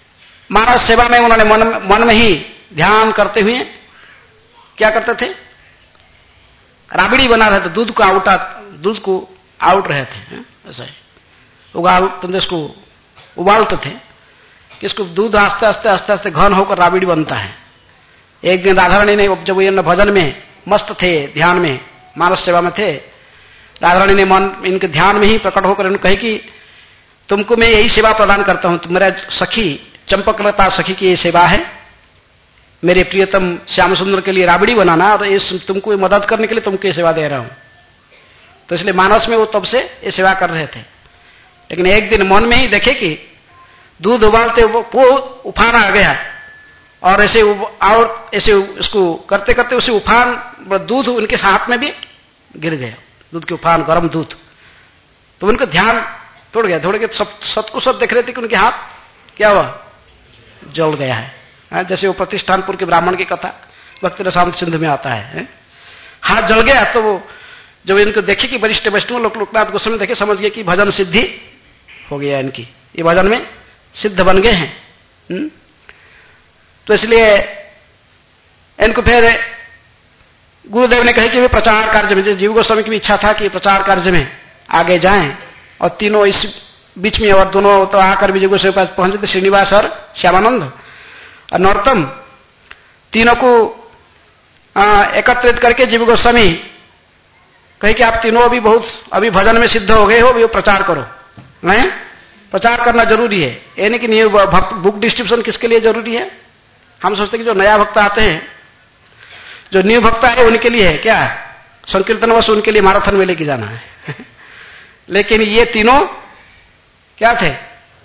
Speaker 1: मानव सेवा में उन्होंने मन, मन में ही ध्यान करते हुए क्या करते थे, राबड़ी बना रहे थे, दूध को आउटा दूध को आउट रहे थे, ऐसा है उगाल तुम इसको उबालते थे कि इसको दूध आस्ते आस्ते आस्ते आस्ते घन होकर राबड़ी बनता है। एक दिन राधा रानी ने जब ये भजन में मस्त थे, ध्यान में मानस सेवा में थे, राधा रानी ने मन इनके ध्यान में ही प्रकट होकर इन्होंने कही कि तुमको मैं यही सेवा प्रदान करता हूं, तुम मेरा सखी चंपकलता सखी की ये सेवा है, मेरे प्रियतम श्याम सुंदर के लिए राबड़ी बनाना और इस तुमको मदद करने के लिए तुमको ये सेवा दे रहा हूं। तो इसलिए मानस में वो तब से ये सेवा कर रहे थे। लेकिन एक दिन मन में ही देखे कि दूध उबालते वो, वो उफान आ गया और ऐसे और ऐसे उसको करते करते उसे उफान दूध उनके हाथ में भी गिर गया, दूध के उफान गरम दूध। तो उनका ध्यान तोड़ गया, थोड़े के सब सबको सब देख रहे थे कि उनके हाथ क्या हुआ, जल गया है। जैसे वो प्रतिष्ठानपुर के ब्राह्मण की कथा भक्ति रसामृत सिंधु में आता है, हाथ जल गया। तो वो जब इनको देखे कि वरिष्ठ वैष्णव लोक लोकनाथ गोस्वामी देखे, समझ गए कि भजन सिद्धि हो गया इनकी, ये भजन में सिद्ध बन गए हैं। हुँ? तो इसलिए इनको फिर गुरुदेव ने कहा कि वे प्रचार कार्य में, जीव गोस्वामी की भी इच्छा था कि प्रचार कार्य में आगे जाएं, और तीनों इस बीच में और दोनों तो आकर भी जीव गोस्वामी के पास पहुंचे थे, श्रीनिवास और श्यामानंद और नरोत्तम, तीनों को एकत्रित करके जीव गोस्वामी कहे कि आप तीनों अभी बहुत अभी भजन में सिद्ध हो गए हो, भी प्रचार करो। नहीं, प्रचार करना जरूरी है। ये नहीं कि नहीं बुक डिस्ट्रीब्यूशन किसके लिए जरूरी है, हम सोचते कि जो नया भक्त आते हैं, जो न्यू भक्त है उनके लिए है क्या, संकीर्तन वश उनके लिए मैराथन में लेके जाना है। लेकिन ये तीनों क्या थे,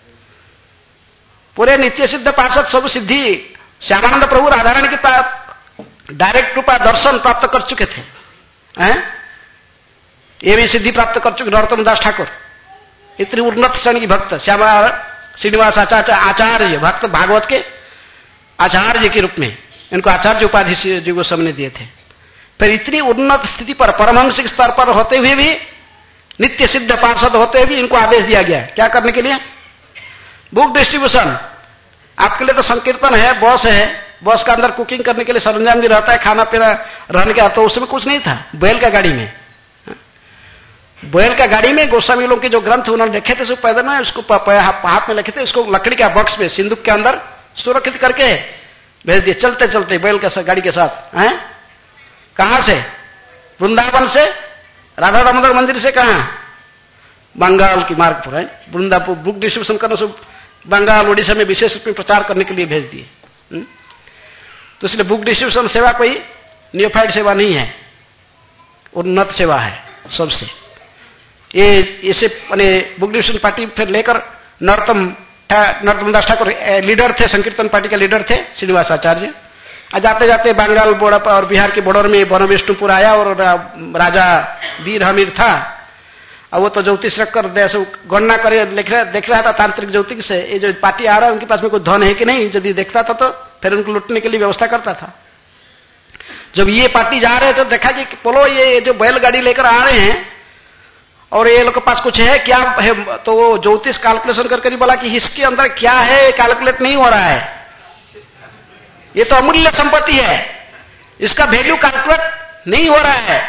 Speaker 1: पूरे नित्य सिद्ध पार्षद सब सिद्धि, श्यामानंद प्रभु राधारानी के पास डायरेक्ट रूपा दर्शन प्राप्त कर चुके थे, हैं? ये भी सिद्धि प्राप्त कर चुके नरोत्तम दास ठाकुर, इतनी उन्नत श्रेणी की भक्त श्यामा श्रीनिवास आचार्य आचार्य भक्त भागवत के आचार्य के रूप में इनको आचार्य उपाधि जीव गोस्वामी ने दिए थे। फिर इतनी उन्नत स्थिति पर परमहंसिक स्तर पर होते हुए भी, नित्य सिद्ध पार्षद होते हुए भी इनको आदेश दिया गया क्या करने के लिए, बुक डिस्ट्रीब्यूशन। आपके लिए तो संकीर्तन है, बॉस है, बॉस का अंदर कुकिंग करने के लिए सरंजाम भी रहता है, खाना पीना रहने का, तो उसमें कुछ नहीं था। बैल का गाड़ी में बैल का गाड़ी में गोस्वामी लोग के जो ग्रंथ उन्होंने लिखे थे, उसको पैदल में उसको हाथ में लिखे थे, उसको लकड़ी का बॉक्स में सिंदूक के अंदर सुरक्षित करके भेज दिए, चलते चलते बैल के गाड़ी के साथ। हैं कहां से, वृंदावन से, राधा दामोदर मंदिर से, कहां, बंगाल की मार्ग पर है। वृंदावन बुक डिस्ट्रीब्यूशन करने से बंगाल उड़ीसा में विशेष रूप में प्रचार करने के लिए भेज दिए। तो इसलिए बुक डिस्ट्रीब्यूशन सेवा कोई नियोफाइड सेवा नहीं है, उन्नत सेवा है सबसे। ये इसे मैंने बुक डिस्ट्रीब्यूशन पार्टी फिर लेकर नरोत्तम नरोत्तम दास ठाकुर लीडर थे, संकीर्तन पार्टी के लीडर थे श्रीनिवास आचार्य। जाते जाते बंगाल बोर्ड और बिहार के बॉर्डर में बन विष्णुपुर आया और राजा वीर हमीर था, और वो तो ज्योतिष रखकर गणना करे लिख रहा देख रहा था तांत्रिक ज्योतिष से, ये जो पार्टी आ रहा है उनके पास में कोई धन है कि नहीं, यदि देखता था तो फिर उनको लुटने के लिए व्यवस्था करता था। जब ये पार्टी जा रहे थे तो देखा कि बोलो ये जो बैलगाड़ी लेकर आ रहे हैं और ये लोग के पास कुछ है क्या है, तो वो ज्योतिष कैलकुलेशन करके बोला कि इसके अंदर क्या है कैलकुलेट नहीं हो रहा है, ये तो अमूल्य संपत्ति है, इसका वैल्यू कैलकुलेट नहीं हो रहा है।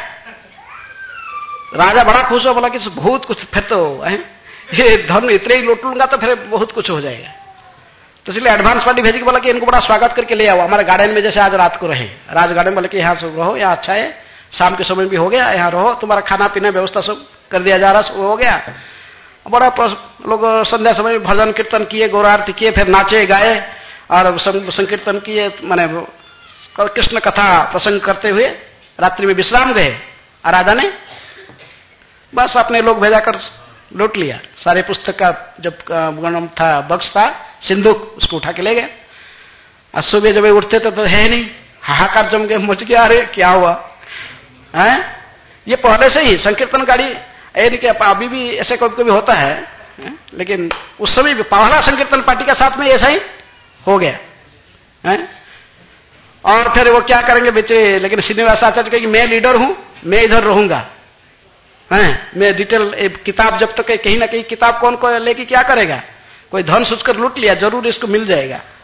Speaker 1: राजा बड़ा खुश हो, बोला कि बहुत कुछ, फिर तो है ये धन इतने ही लूट लूंगा तो फिर बहुत कुछ हो जाएगा। तो इसलिए एडवांस पार्टी भेजी, बोला कि इनको बड़ा स्वागत करके ले आओ हमारे गार्डन में, जैसे आज रात को रहे राज गार्डन, बोले कि यहाँ सब रहो, यहाँ अच्छा है, शाम के समय भी हो गया, यहाँ रहो, तुम्हारा खाना पीना व्यवस्था सब कर दिया जा रहा, हो गया। बड़ा लोग संध्या समय में भजन कीर्तन किए, गौरारती किए, फिर नाचे गाए और संकीर्तन किए, माने कृष्ण कथा प्रसंग करते हुए रात्रि में विश्राम गए। और राजा ने बस अपने लोग भेजा कर लूट लिया, सारे पुस्तक का जब गणम था बक्स था सिंदूक, उसको उठा के ले गए। और सुबह जब उठते थे तो है नहीं, हाहाकार जम गए, मच गया, अरे क्या हुआ है। ये पहले से ही संकीर्तन गाड़ी अभी भी ऐसे कभी कभी होता है, है? लेकिन उस समय भी पहला संकीर्तन पार्टी के साथ में ऐसा ही हो गया है? और फिर वो क्या करेंगे बेचे, लेकिन श्रीनिवास आचार्य कहेंगे मैं लीडर हूं, मैं इधर रहूंगा, है? मैं डिटेल किताब जब तक कहीं ना कहीं किताब कौन को लेके क्या करेगा, कोई धन सोचकर लूट लिया, जरूर इसको मिल जाएगा,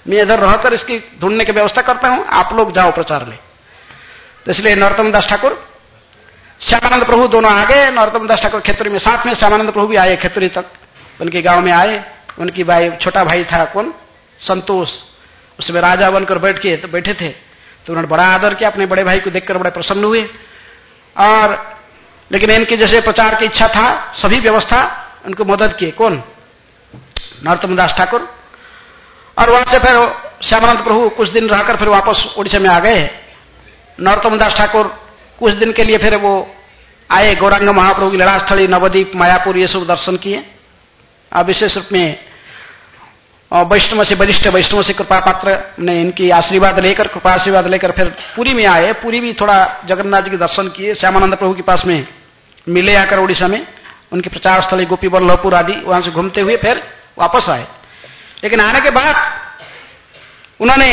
Speaker 1: मैं इधर रहकर इसकी ढूंढने की व्यवस्था करता हूं, आप लोग जाओ प्रचार में। तो इसलिए नरोत्तम दास ठाकुर, श्यामानंद प्रभु दोनों आ गए। नरोत्तम दास ठाकुर खेतुरी में साथ में, श्यामानंद प्रभु भी आए खेतुरी तक, उनके गांव में आए। उनकी भाई, छोटा भाई था कौन, संतोष, उसमें राजा बनकर बैठ के तो बैठे थे। तो उन्होंने बड़ा आदर किया, अपने बड़े भाई को देखकर बड़े प्रसन्न हुए। और लेकिन इनकी जैसे प्रचार की इच्छा था, सभी व्यवस्था उनको मदद किए। कौन, नरोत्तम दास ठाकुर। और वहां से फिर श्यामानंद प्रभु कुछ दिन रहकर फिर वापस उड़ीसा में आ गए। नरोत्तम दास ठाकुर कुछ दिन के लिए फिर वो आए, गौरांग महाप्रभु की लीला स्थली, नवद्वीप, मायापुर, ये सब दर्शन किए। अब विशेष रूप में वैष्णव से, वरिष्ठ वैष्णव से कृपा पात्र ने इनकी आशीर्वाद लेकर, कृपा आशीर्वाद लेकर फिर पुरी में आए। पुरी भी थोड़ा जगन्नाथ जी के दर्शन किए, श्यामानंद प्रभु के पास में मिले आकर उड़ीसा में। उनकी प्रचार स्थली गोपी बल्लभपुर आदि, वहां से घूमते हुए फिर वापस आए। लेकिन आने के बाद उन्होंने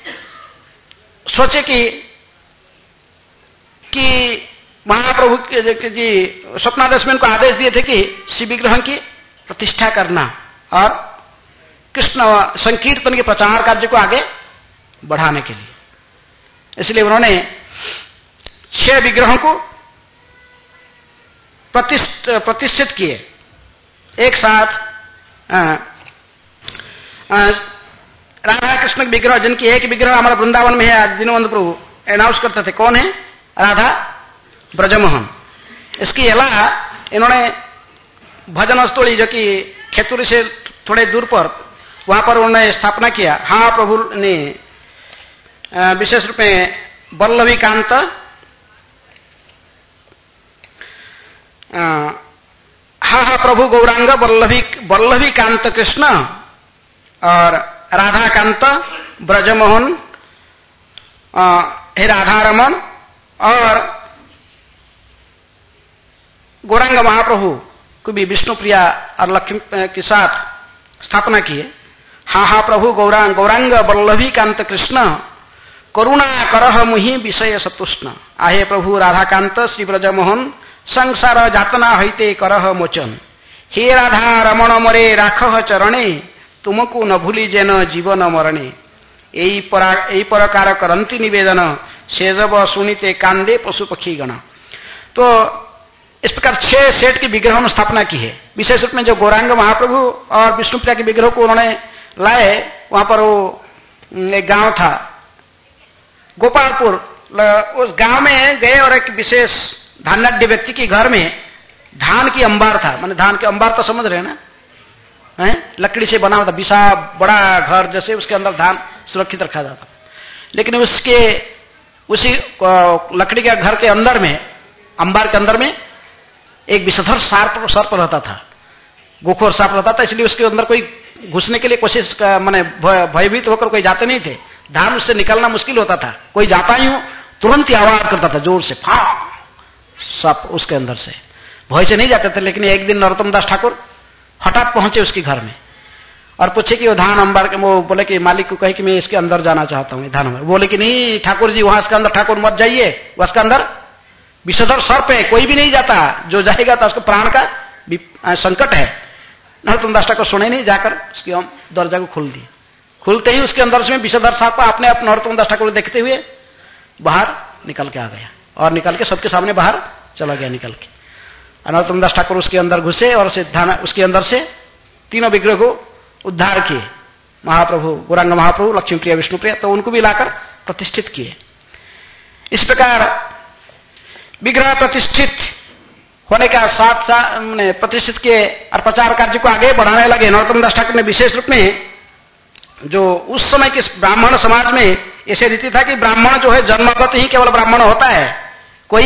Speaker 1: सोचे कि कि महाप्रभु जी स्वप्नादेश में उनको आदेश दिए थे कि श्री विग्रह की प्रतिष्ठा करना और कृष्ण संकीर्तन के प्रचार कार्य को आगे बढ़ाने के लिए। इसलिए उन्होंने छह विग्रहों को प्रतिष्ठित किए एक साथ। राधा कृष्ण विग्रह, जिनकी एक विग्रह हमारा वृंदावन में है, आज दीनबंधु प्रभु अनाउंस करते थे, कौन है, राधा ब्रजमोहन। इसकी अलावा इन्होंने भजन स्तोली, जो कि खेतुरी से थोड़े दूर पर, वहां पर उन्होंने स्थापना किया। हाँ प्रभु ने विशेष रूप में वल्लभी कांत, हा हा प्रभु गौरांग वल्लभी वल्लभी कांत कृष्ण और राधा कांत ब्रजमोहन, हे राधा रमन और गौरांग महाप्रभु को भी विष्णु प्रिया और लक्ष्मी के साथ स्थापना किए। हा हा प्रभु गौरांग गौरांग वल्लभी कांत कृष्ण करुणा करह मुहि विषय सतुष्ण। आहे प्रभु राधाकांत श्री ब्रजमोहन संसार जातना हईते करह मोचन। हे राधा रमण मरे राखह चरणे तुमको न भूली जेन जीवन मरणे। यही परा यही प्रकार करंती निवेदन सेजब सुनीते कांदे पशु पक्षी गण। तो इस प्रकार छह सेठ की विग्रहों में स्थापना की है। विशेष रूप में जो गौरांग महाप्रभु और विष्णुप्रिया के विग्रह को उन्होंने लाए, वहां पर वो एक गांव था गोपालपुर, उस गांव में गए और एक विशेष धान्याढ्य व्यक्ति के घर में धान की अंबार था। मैंने धान के अंबार तो समझ रहे हैं ना, है? लकड़ी से बना हुआ था, विशाल बड़ा घर जैसे, उसके अंदर धान सुरक्षित रखा जाता। लेकिन उसके उसी लकड़ी के घर के अंदर में, अंबार के अंदर में एक विषधर सर्प सर्प रहता था, गोखोर सर्प रहता था। इसलिए उसके अंदर कोई घुसने के लिए कोशिश, माने भयभीत होकर कोई जाते नहीं थे। धान उससे निकलना मुश्किल होता था, कोई जाता ही हो तुरंत ही आवाज करता था जोर से, फा सप उसके अंदर से, भय से नहीं जाते थे। लेकिन एक दिन नरोत्तम दास ठाकुर हठात पहुंचे उसके घर में और पूछे कि वो धान अंबार के, वो बोले कि मालिक को कहे कि मैं इसके अंदर जाना चाहता हूं, धान अंबार। बोले कि नहीं ठाकुर जी, वहां इसके अंदर ठाकुर मत जाइए, उसके अंदर विषधर सर्प है, कोई भी नहीं जाता, जो जाएगा तो उसको प्राण का संकट है। नरोत्तम दास ठाकुर सुने नहीं, जाकर उसकी दरवाजा को खोल दिया। खुलते ही उसके अंदर से विषधर सर्प अपने आप नरोत्तम दास ठाकुर को देखते हुए बाहर निकल के आ गया और निकल के सबके सामने बाहर चला गया निकल के। नरोत्तम दास ठाकुर उसके अंदर घुसे और उसके अंदर से तीनों विग्रह को उद्धार किए, महाप्रभु गौरांग महाप्रभु, लक्ष्मी प्रिया, विष्णु प्रिया, तो उनको भी लाकर प्रतिष्ठित किए। इस प्रकार विग्रह प्रतिष्ठित होने का साथ साथ प्रतिष्ठित किए और प्रचार कार्य को आगे बढ़ाने लगे। नरोत्तम दास ठाकुर ने विशेष रूप में, जो उस समय के ब्राह्मण समाज में ऐसे रीति था कि ब्राह्मण जो है जन्मगत ही केवल ब्राह्मण होता है, कोई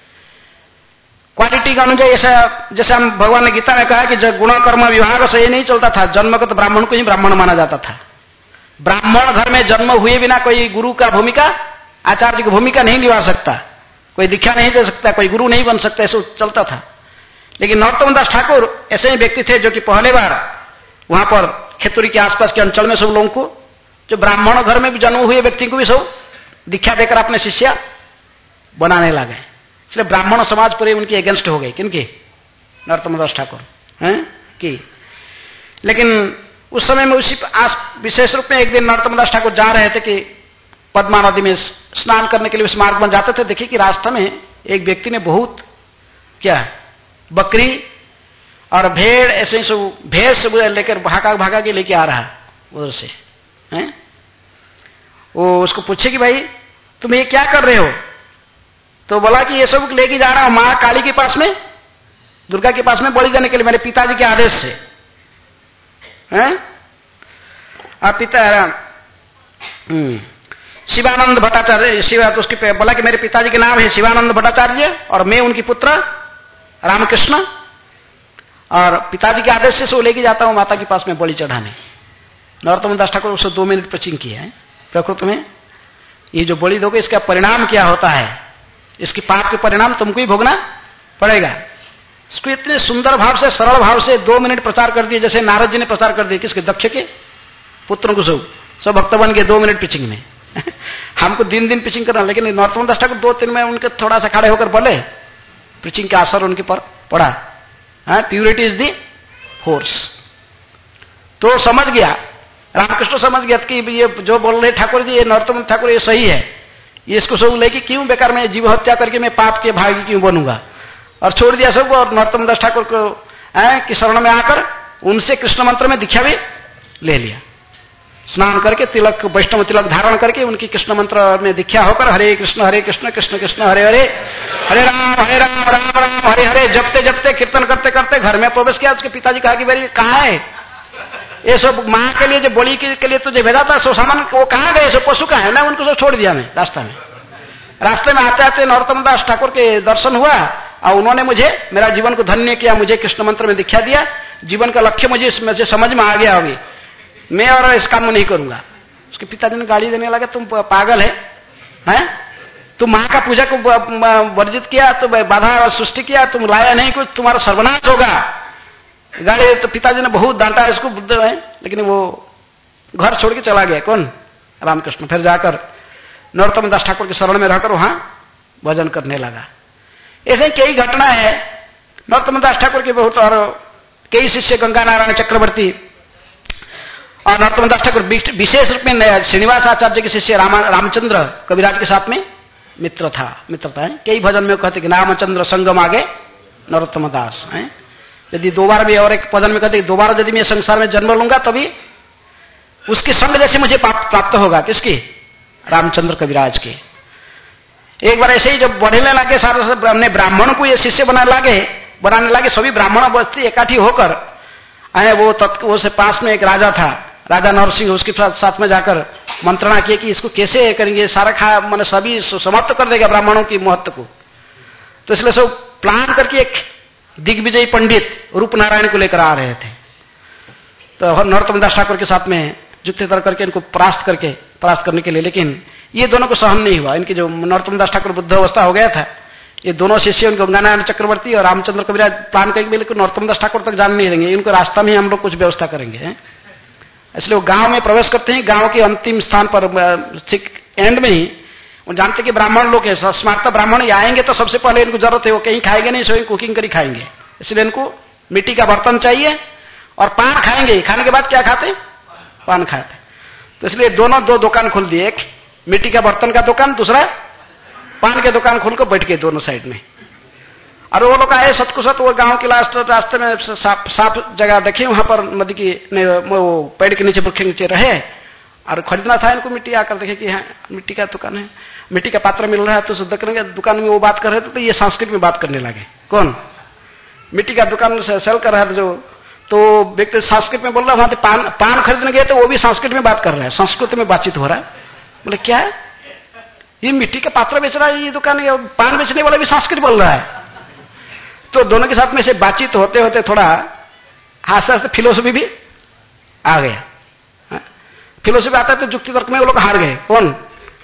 Speaker 1: क्वालिटी का अनुसार, ऐसा जैसे हम भगवान ने गीता में कहा कि जब गुण कर्म विभाग से ये नहीं चलता था, जन्मगत ब्राह्मण को ही ब्राह्मण माना जाता था। ब्राह्मण घर में जन्म हुए बिना कोई गुरु का भूमिका, आचार्य की भूमिका नहीं निभा सकता, कोई दीक्षा नहीं दे सकता, कोई गुरु नहीं बन सकता, ऐसा चलता था। लेकिन नरोत्तम दास ठाकुर ऐसे ही व्यक्ति थे जो कि पहले बार वहां पर खेतुरी के आसपास के अंचल में सब लोगों को, जो ब्राह्मण घर में भी जन्म हुए व्यक्ति को भी सब दीक्षा देकर अपने शिष्य बनाने लगे। इसलिए ब्राह्मण समाज पूरे उनके अगेंस्ट हो गए, किनके, नरोत्तम दास ठाकुर हैं कि। लेकिन उस समय में उसी आस विशेष रूप में एक दिन नरोत्तम दास ठाकुर जा रहे थे कि पद्मा नदी में स्नान करने के लिए उस मार्ग में जाते थे। देखिए कि रास्ते में एक व्यक्ति ने बहुत क्या बकरी और भेड़ ऐसे सब भेड़ से लेकर भागा भागा के लेके आ रहा है उधर से हैं। वो उसको पूछे कि भाई तुम ये क्या कर रहे हो? तो बोला कि ये सब लेके जा रहा हूं मां काली के पास में, दुर्गा के पास में बलि देने के लिए, मेरे पिताजी के आदेश से हैं। आप पिता हम्म शिवानंद भट्टाचार्य, शिवा तो उसके बोला कि मेरे पिताजी के नाम है शिवानंद भट्टाचार्य और मैं उनकी पुत्र रामकृष्ण, और पिताजी के आदेश से वो लेके जाता हूं माता के पास में बलि चढ़ाने। नरोत्तम दास ठाकुर उससे दो मिनट प्रचिंग किया है। प्रकृति में ये जो बलि दोगे इसका परिणाम क्या होता है, इसकी पाप के परिणाम तुमको ही भोगना पड़ेगा। इसको इतने सुंदर भाव से सरल भाव से दो मिनट प्रचार कर दिए, जैसे नारद जी ने प्रचार कर दिए किसके, दक्ष के पुत्रों को सब सब भक्त बन गए दो मिनट पिचिंग में। हमको दिन दिन पिचिंग करना, लेकिन नरोत्तम दास ठाकुर दो तीन में उनके थोड़ा सा खड़े होकर बोले, पिचिंग का असर उनके पर पड़ा। Purity is the force. तो समझ गया रामकृष्ण, समझ गया कि ये जो बोल रहे ठाकुर जी, ये नरोत्तम ठाकुर ये सही है, ये इसको सब लेके क्यों बेकार में जीव हत्या करके मैं पाप के भागी क्यों बनूंगा, और छोड़ दिया सबको। और नरोत्तम दास ठाकुर को की शरण में आकर उनसे कृष्ण मंत्र में दीक्षा भी ले लिया। स्नान करके तिलक वैष्णव तिलक धारण करके उनकी कृष्ण मंत्र में दीक्षा होकर हरे कृष्ण हरे कृष्ण कृष्ण कृष्ण हरे हरे हरे राम हरे राम राम राम हरे हरे जपते जपते कीर्तन करते करते घर में प्रवेश किया। उसके पिताजी कहा कि भाई कहाँ है ये सब, माँ के लिए जो बलि के लिए तुझे भेजा था सो सामान वो कहाँ गए, सो पशु कहाँ है ना, उनको सब छोड़ दिया मैं रास्ता में। रास्ते में आते आते नरोत्तम दास ठाकुर के दर्शन हुआ और उन्होंने मुझे मेरा जीवन को धन्य किया, मुझे कृष्ण मंत्र में दीक्षा दिया। जीवन का लक्ष्य मुझे मुझे समझ में आ गया, अभी मैं और इस काम में नहीं करूंगा। उसके पिताजी ने गाली देने लगा, तुम पागल है, हैं? तुम मां का पूजा को वर्जित किया, तो बाधा सृष्टि किया, तुम लाया नहीं कुछ, तुम्हारा सर्वनाश होगा। गाली तो पिताजी ने बहुत डांटा इसको, बुद्ध है, लेकिन वो घर छोड़ के चला गया। कौन? रामकृष्ण। फिर जाकर नरोत्तम दास ठाकुर की शरण में रहकर वहां भजन करने लगा। ऐसे कई घटना है नरोत्तम दास ठाकुर के बहुत, और कई शिष्य गंगा नारायण चक्रवर्ती और नरोत्तम दास ठाकुर विशेष रूप में श्रीनिवास आचार्य के शिष्य रामा रामचंद्र कविराज के साथ में मित्र था मित्रता है। कई भजन में कहते कि रामचंद्र संगम आगे नरोत्तम दास है। यदि दो बार भी, और एक भजन में कहते दो बार यदि मैं संसार में जन्म लूंगा तभी उसके संग जैसे मुझे प्राप्त होगा। किसकी? रामचंद्र कविराज के। एक बार ऐसे ही जब बढ़ने लगे सारे अपने ब्राह्मण को ये शिष्य बनाने लगे बनाने लगे सभी ब्राह्मण बस्ती इकट्ठी होकर आए। वो तत्व वो से पास में एक राजा था, राजा नरसिंह, उसके साथ में जाकर मंत्रणा किए कि इसको कैसे करेंगे, सारा खा मैंने सभी समाप्त कर देगा ब्राह्मणों की महत्व को। तो इसलिए सब प्लान करके एक दिग्विजयी पंडित रूप नारायण को लेकर आ रहे थे। तो नरोत्तम दास ठाकुर के साथ में जुत्ते तर करके इनको परास्त करके परास्त करने के लिए, लेकिन ये दोनों को सहन नहीं हुआ। इनकी जो नरोत्तम दास ठाकुर बुद्ध अवस्था हो गया था, ये दोनों शिष्य उनको गंगानारायण चक्रवर्ती और रामचंद्र कविराज प्लान करेंगे, लेकिन नरोत्तम दास ठाकुर तक जाने नहीं देंगे, इनको रास्ता में हम लोग कुछ व्यवस्था करेंगे। इसलिए वो गांव में प्रवेश करते हैं। गांव के अंतिम स्थान पर ठीक एंड में ही वो जानते कि ब्राह्मण लोग है, स्मार्त ब्राह्मण आएंगे तो सबसे पहले इनको जरूरत है, वो कहीं खाएंगे नहीं, सो कुकिंग करी खाएंगे। इसलिए इनको मिट्टी का बर्तन चाहिए और पान खाएंगे। खाने के बाद क्या खाते? पान खाते। तो इसलिए दोनों दो दुकान खोल दिए, एक मिट्टी का बर्तन का दुकान, दूसरा पान के दुकान खोलकर बैठ गए दोनों साइड में। और वो लोग आए सतकुसत, वो गांव के लास्ट रास्ते में साफ साफ जगह देखे, वहां पर नदी की वो पेड़ के नीचे वृक्ष के नीचे रहे और खरीदना था इनको मिट्टी। आकर देखे कि हाँ मिट्टी का दुकान है, मिट्टी का पात्र मिल रहा है। तो देखेंगे दुकान में वो बात कर रहे थे, तो ये संस्कृत में बात करने लगे। कौन? मिट्टी का दुकान से सेल कर रहा था जो, तो व्यक्ति संस्कृत में बोल रहा, वहां पान पान खरीदने गए तो वो भी संस्कृत में बात कर रहे हैं, संस्कृत में बातचीत हो रहा है। बोले क्या है ये, मिट्टी का पात्र बेच रहा है ये दुकान, पान बेचने वाला भी संस्कृत बोल रहा है। तो दोनों के साथ में से बातचीत होते होते थोड़ा आस्ते आस्ते फिलोसफी भी आ गया। फिलोसफी आता है तो जुक्ति तर्क में वो लोग हार गए। कौन?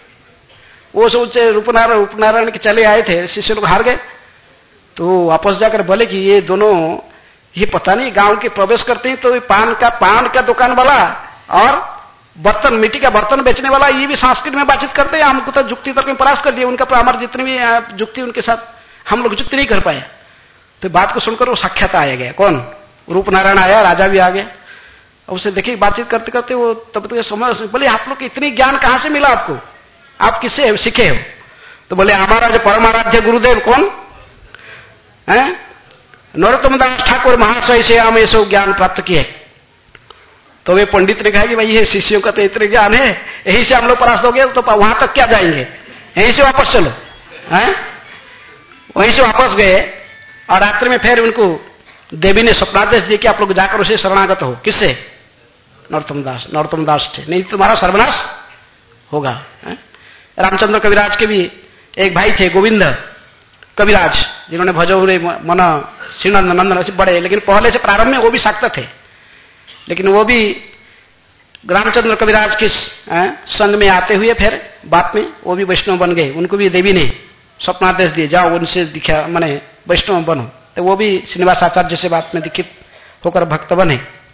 Speaker 1: वो सोचे रूपनारायण रूपनारायण के चले आए थे शिष्य लोग हार गए। तो वापस जाकर बोले कि ये दोनों ये पता नहीं गांव के प्रवेश करते हैं तो पान का पान का दुकान वाला और बर्तन मिट्टी का बर्तन बेचने वाला ये भी संस्कृत में बातचीत करते हैं। हमको तो जुक्ति तर्क में परास्त कर दिया, उनका तो हमारे जितने भी जुक्ति उनके साथ हम लोग जुक्ति नहीं कर पाए। तो बात को सुनकर वो साक्षात आया गया। कौन? रूप नारायण आया, राजा भी आ गया उससे देखिए बातचीत करते करते वो तब तक समझ, बोले आप लोग इतनी ज्ञान कहां से मिला आपको, आप किससे सीखे हो? तो बोले हमारा जो परमाराध्य गुरुदेव कौन है, नरोत्तम दास ठाकुर महाशय से हम ये सब ज्ञान प्राप्त किए। तो वे पंडित ने कहा कि भाई ये शिष्यों का तो इतने ज्ञान है, यही से हम लोग परास्त हो गए, तो वहां तक क्या जाएंगे, यहीं से वापस चलो। हैं वहीं से वापस गए और रात्रि में फिर उनको देवी ने स्वप्नादेश दिए कि आप लोग जाकर उसे शरणागत हो। किससे? नरोत्तम दास। नरोत्तम दास थे, नहीं तुम्हारा सर्वनाश होगा। है? रामचंद्र कविराज के भी एक भाई थे गोविंद कविराज, जिन्होंने भजो रे मन श्रीनंद नंदन बड़े, लेकिन पहले से प्रारंभ में वो भी शाक्त थे, लेकिन वो भी रामचंद्र कविराज के संग में आते हुए फिर बाद में वो भी वैष्णव बन गए। उनको भी देवी ने स्वप्नादेश दिए, जाओ उनसे दिखा माने वैष्णव बनो, तो वो भी श्रीनिवास आचार्य से बात में दीक्षित होकर भक्त बने।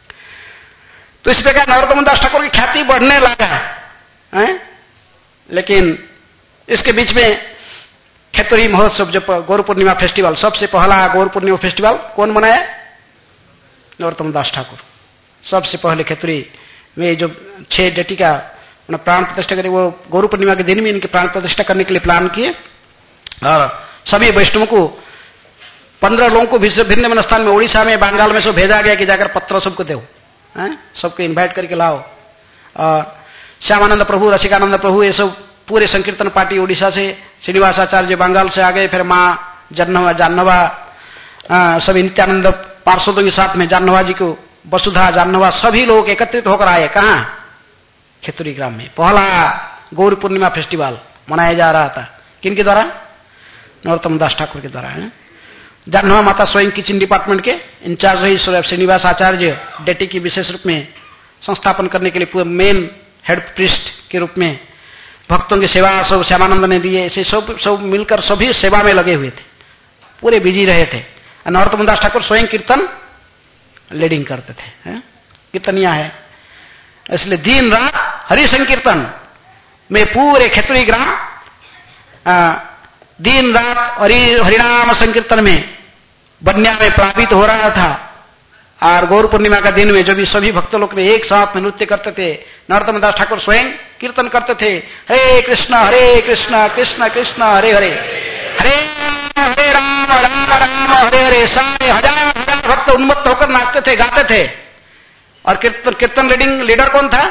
Speaker 1: तो इस प्रकार नरोत्तम दास ठाकुर की ख्याति बढ़ने लगा है। लेकिन इसके बीच में खेतरी महोत्सव, जब गौर पूर्णिमा फेस्टिवल, सबसे पहला गौर पूर्णिमा फेस्टिवल कौन मनाया? नरोत्तम दास ठाकुर। सबसे पहले खेतरी में जो छह डेटी का प्राण प्रतिष्ठा करे, वो गौर पूर्णिमा के दिन में इनके प्राण प्रतिष्ठा करने के लिए प्लान किए और सभी वैष्णवों को, पंद्रह लोगों को भिन्न भिन्न स्थान में, उड़ीसा में, बंगाल में सब भेजा गया कि जाकर पत्र सबको दो, सबको इन्वाइट करके लाओ। और श्यामानंद प्रभु, रसिकानंद प्रभु, ये सब पूरे संकीर्तन पार्टी उड़ीसा से, श्रीनिवास आचार्य बंगाल से आ गए, फिर माँ जन्नवा जानवा सभी नित्यानंद पार्षदों के साथ में जानवा जी को, वसुधा जानवा, सभी लोग एकत्रित होकर आए। कहाँ? खेतुरी ग्राम में पहला गौर पूर्णिमा फेस्टिवल मनाया जा रहा था। किनके द्वारा? नरोत्तम दास ठाकुर के द्वारा। है जानवा माता स्वयं किचन डिपार्टमेंट के इंचार्ज रही, श्रीनिवास आचार्य डेटी की विशेष रूप में संस्थापन करने के लिए पूरे मेन हेड प्रिस्ट के रूप में भक्तों की सेवा सब श्यामानंद ने दिए। ऐसे सब सब मिलकर सभी सेवा में लगे हुए थे, पूरे बिजी रहे थे। नरोत्तम दास ठाकुर स्वयं कीर्तन लीडिंग करते थे, कीर्तनिया है, इसलिए दिन रात हरि संकीर्तन में पूरे खेतरी ग्राम दिन रात हरि हरिनाम संकीर्तन में बन्या में प्लावित हो रहा था। और गौर पूर्णिमा का दिन में जो भी सभी भक्त लोग ने एक साथ में नृत्य करते थे, नरोत्तम दास ठाकुर स्वयं कीर्तन करते थे, हरे कृष्ण हरे कृष्ण कृष्ण कृष्ण हरे हरे, हरे हरे राम राम राम हरे हरे। सारे हजार हजार भक्त उन्मत्त होकर नाचते थे, गाते थे। और कीर्तन कीर्तन लीडिंग लीडर कौन था?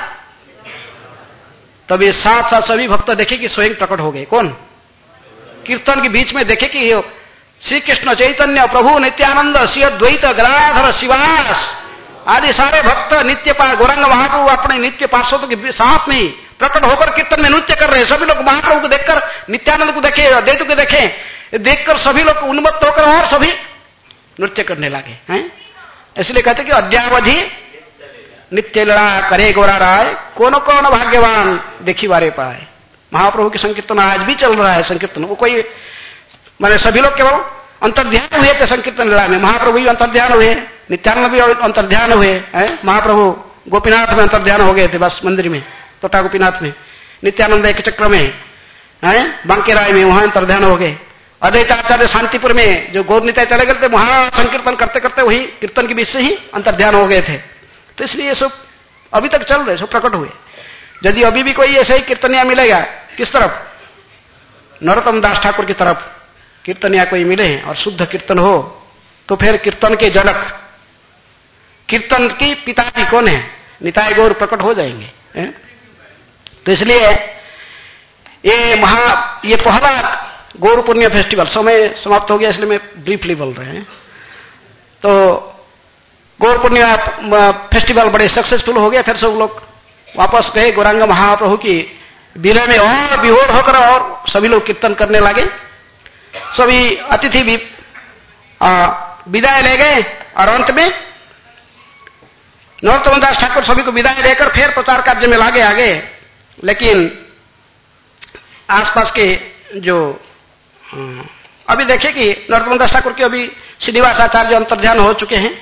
Speaker 1: तब ये साथ साथ सभी भक्त देखे कि स्वयं प्रकट हो गए। कौन? कीर्तन के बीच में देखे कि श्री कृष्ण चैतन्य प्रभु नित्यानंद श्री अद्वैत गदाधर शिवास आदि सारे भक्त नित्य पार गौरांग महाप्रभु अपने नित्य पार्षदों के साथ में प्रकट होकर कीर्तन में नृत्य कर रहे हैं। सभी लोग महाप्रभु को देखकर, नित्यानंद को देखे, अद्वैत को देखे, देखकर सभी लोग उन्मत्त होकर और सभी नृत्य करने लगे हैं। इसलिए कहते कि अद्यावधि नित्य लड़ा करे गोरा राय, कौन कौन भाग्यवान देखी बारे पाए। महाप्रभु की संकीर्तन आज भी चल रहा है। संकीर्तन वो कोई माने सभी लोग केवल अंतर्ध्यान हुए थे संकीर्तन लड़ा में। महाप्रभु भी अंतर्ध्यान हुए, नित्यानंद भी अंतर्ध्यान हुए हैं। महाप्रभु गोपीनाथ में अंतर्ध्यान हो गए थे, बस मंदिर में, तोटा गोपीनाथ में। नित्यानंद एक चक्र में है, बांकेराय में, वहां अंतर्ध्यान हो गए। अद्वैताचार्य शांतिपुर में जो गौर निताय चले गए थे, वहां संकीर्तन करते करते वही कीर्तन के बीच से ही अंतर्ध्यान हो गए थे। तो इसलिए ये सब अभी तक चल रहे, सब प्रकट हुए। यदि अभी भी कोई ऐसे ही कीर्तनिया मिलेगा, किस तरफ? नरोत्तम दास ठाकुर की तरफ कीर्तनिया कोई मिले और शुद्ध कीर्तन हो, तो फिर कीर्तन के जनक, कीर्तन की पिताजी कौन है? निताय गौर प्रकट हो जाएंगे। है? तो इसलिए ये महा ये पहला गौर पूर्णिमा फेस्टिवल, समय समाप्त हो गया इसलिए मैं ब्रीफली बोल रहे हैं। तो गौर पूर्णिमा फेस्टिवल बड़े सक्सेसफुल हो गया। फिर सब लोग वापस गए गौरांग महाप्रभु की विलय में और विभोर होकर और सभी लोग कीर्तन करने लगे। सभी अतिथि भी विदाई ले गए और अंत में नरोत्तम दास ठाकुर सभी को विदाई देकर फिर प्रचार कार्य में लागे आगे। लेकिन आसपास के जो अभी देखे कि नरोत्तम दास ठाकुर के अभी श्रीनिवास आचार्य अंतर्ध्यान हो चुके हैं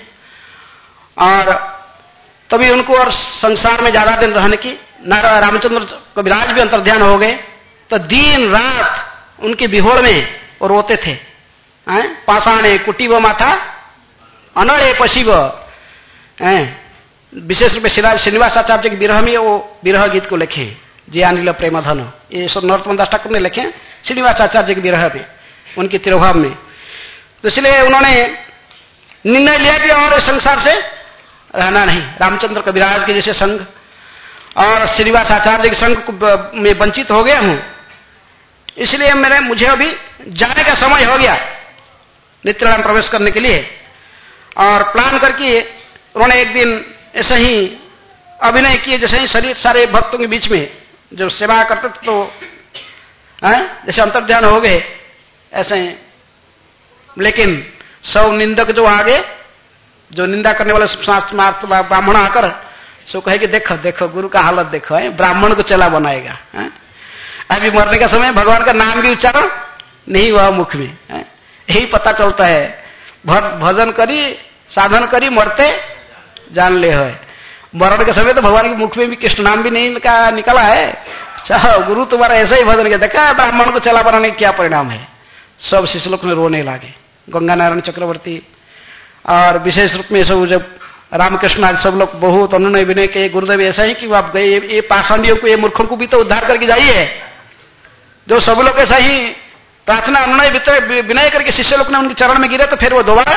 Speaker 1: और तभी उनको और संसार में ज्यादा दिन रहने की, रामचंद्र कविराज भी अंतर्ध्यान हो गए। तो दिन रात उनके विहोर में और रोते थे। पाषाणे कुटीव माथा अनड़े पशिव, विशेष रूप में श्रीनिवास आचार्य के विरह में वो विरह गीत को लिखे जे अनिल प्रेम धन, ये सब नरोत्तम दास ठाकुर ने लिखे श्रीनिवास आचार्य के विरह में, उनके तिरोभाव में। तो इसलिए उन्होंने निर्णय लिया कि और संसार से रहना नहीं, रामचंद्र कविराज के जैसे संग और श्रीनिवास आचार्य के संग में वंचित हो गया हूं, इसलिए मेरे मुझे अभी जाने का समय हो गया नित्यानंद में प्रवेश करने के लिए। और प्लान करके उन्होंने एक दिन ऐसे ही अभिनय किए, जैसे ही शरीर सारे भक्तों के बीच में जो सेवा करते थे तो है? जैसे अंतर्ध्यान हो गए ऐसे ही। लेकिन सब निंदक जो आगे, जो निंदा करने वाले ब्राह्मण आकर सो कहे कि देखो देखो गुरु का हालत देखो, है ब्राह्मण को चला बनाएगा। है? अभी मरने का समय भगवान का नाम भी उच्चारण नहीं हुआ मुख में, यही पता चलता है। भजन करी साधन करी मरते जान ले है, मरण के समय तो भगवान के मुख में भी कृष्ण नाम भी नहीं निकला है। चाहो गुरु तुम्हारा ऐसा ही भजन किया, देखा ब्राह्मण को चला बनाने का क्या परिणाम है। सब शिष्य लोग में रोने लगे, गंगा नारायण चक्रवर्ती और विशेष रूप में सब जब रामकृष्ण आदि सब लोग बहुत अनुनय विनय के गुरुदेव ऐसा ही कि आप गए ये पाषाणियों को, ये मूर्खों को भी तो उद्धार करके जाइए। जो सब लोग ऐसा ही प्रार्थना अनुनय विनय करके शिष्य लोग ने उनके चरण में गिरे तो फिर वो दोबारा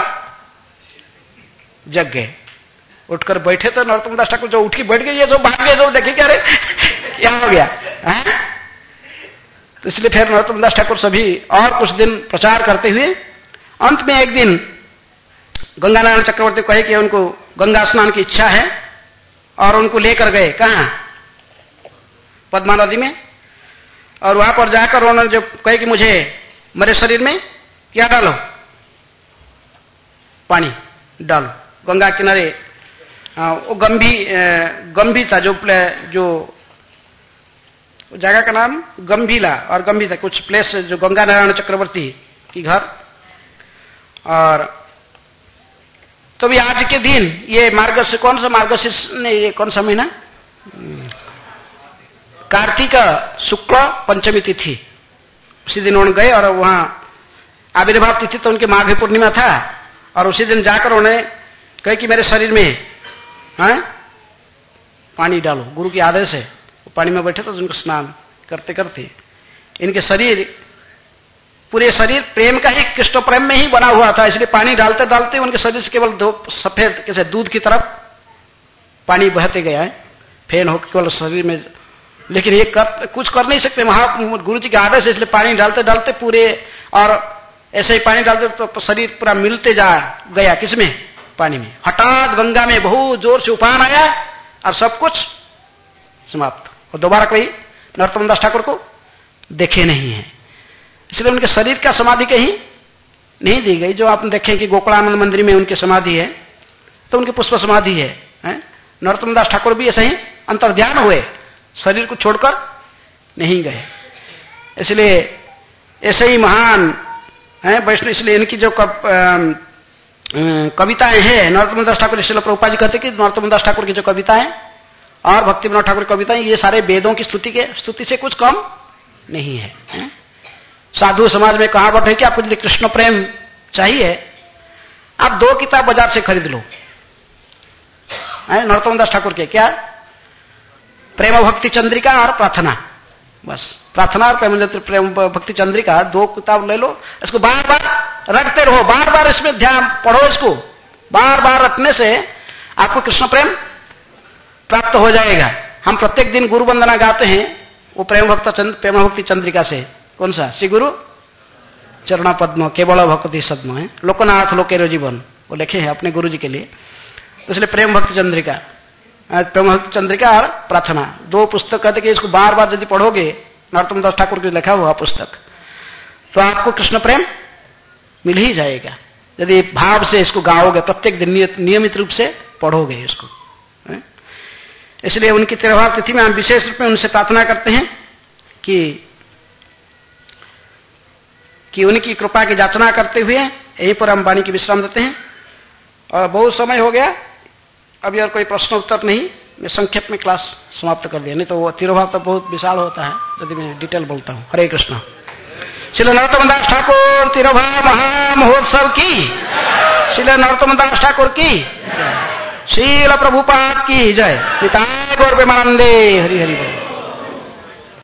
Speaker 1: जग गए। उठकर बैठे तो नरोत्तम दास ठाकुर जो उठ के बैठ गए, ये जो भाग गए, जो देखे क्या रे क्या हो गया है? तो इसलिए फिर नरोत्तम दास ठाकुर सभी और कुछ दिन प्रचार करते हुए अंत में एक दिन गंगा नारायण चक्रवर्ती कहे कि उनको गंगा स्नान की इच्छा है और उनको लेकर गए कहां, पद्मा नदी में। और वहां पर जाकर उन्होंने जो कहे कि मुझे मेरे शरीर में क्या डालो, पानी डालो। गंगा किनारे वो गंभी गंभी था, जो जो जगह का नाम गंभीला और गंभी था, कुछ प्लेस जो गंगा नारायण चक्रवर्ती की घर। और तो भी आज के दिन ये मार्गशीर्ष, कौन सा मार्गशीर्ष ने, ये कौन सा महीना, कार्तिक शुक्ल पंचमी तिथि, उसी दिन उन्होंने गए और वहां आविर्भाव तिथि तो उनके माघ पूर्णिमा था। और उसी दिन जाकर उन्होंने कहे कि मेरे शरीर में है पानी डालो, गुरु के आदेश है। पानी में बैठे तो उनको स्नान करते करते इनके शरीर, पूरे शरीर प्रेम का ही, कृष्ण प्रेम में ही बना हुआ था। इसलिए पानी डालते डालते उनके शरीर से केवल दो सफेद कैसे दूध की तरफ पानी बहते गया है, फेन होकर केवल शरीर में। लेकिन ये कर, कुछ कर नहीं सकते, महा गुरु जी के आदेश है। इसलिए पानी डालते डालते पूरे, और ऐसे ही पानी डालते तो शरीर पूरा मिलते जा गया किसमें, पानी में। हठात गंगा में बहुत जोर से उफान आया और सब कुछ समाप्त। और दोबारा कोई नरोत्तम दास ठाकुर को देखे नहीं है। इसलिए उनके शरीर का समाधि कहीं नहीं दी गई। जो आप देखें कि गोकुलानंद मंदिर में उनकी समाधि है तो उनकी पुष्प समाधि है, है? नरोत्तम दास ठाकुर भी ऐसे ही अंतर्ध्यान हुए, शरीर को छोड़कर नहीं गए। इसलिए ऐसे ही महान है वैष्णव। इसलिए इनकी जो कब, कविताएं हैं नरोत्तम दास ठाकुर, इसलिए प्रभुपाद जी कहते कि नरोत्तम दास ठाकुर की जो कविताएं और भक्ति विनोद ठाकुर की कविताएं, ये सारे वेदों की स्तुति के स्तुति से कुछ कम नहीं है, है? साधु समाज में कहावत है कि आपको यदि कृष्ण प्रेम चाहिए, आप दो किताब बाजार से खरीद लो, नरोत्तम दास ठाकुर के, क्या, प्रेम भक्ति चंद्रिका और प्रार्थना। बस प्रार्थना और प्रेम प्रेम भक्ति चंद्रिका दो किताब ले लो, इसको बार बार रखते रहो, बार बार इसमें ध्यान पढ़ो। इसको बार बार रखने से आपको कृष्ण प्रेम प्राप्त हो जाएगा। हम प्रत्येक दिन गुरु वंदना गाते हैं, वो प्रेम भक्त प्रेम भक्ति चंद्रिका से। कौन सा, श्री गुरु चरणा पद्म केवल भक्ति सद्म है, लोकनाथ लोकेरो जीवन, वो लिखे हैं अपने गुरु जी के लिए। तो इसलिए प्रेम भक्ति चंद्रिका, प्रेम भक्ति चंद्रिका और प्रार्थना, दो पुस्तक कहते कि इसको बार बार यदि पढ़ोगे, नरोत्तम दास ठाकुर की लिखा हुआ पुस्तक, तो आपको कृष्ण प्रेम मिल ही जाएगा। यदि भाव से इसको गाओगे, प्रत्येक दिन नियमित रूप से पढ़ोगे इसको। इसलिए उनकी तिरुभाव तिथि में हम विशेष रूप में उनसे प्रार्थना करते हैं कि कि उनकी कृपा की याचना करते हुए यहीं पर हम वाणी की विश्राम देते हैं। और बहुत समय हो गया, अभी और कोई प्रश्न उत्तर नहीं, मैं संक्षेप में क्लास समाप्त कर दिया, नहीं तो वो तिरुभाव तो बहुत विशाल होता है यदि मैं डिटेल बोलता हूं। हरे कृष्ण। श्री नरोत्तम दास ठाकुर तिरुभाव महामहोत्सव की, श्री नरोत्तम दास ठाकुर की। श्रील प्रभुपाद की जय। निताय गौर प्रेमानंदे। हरि हरि बोल।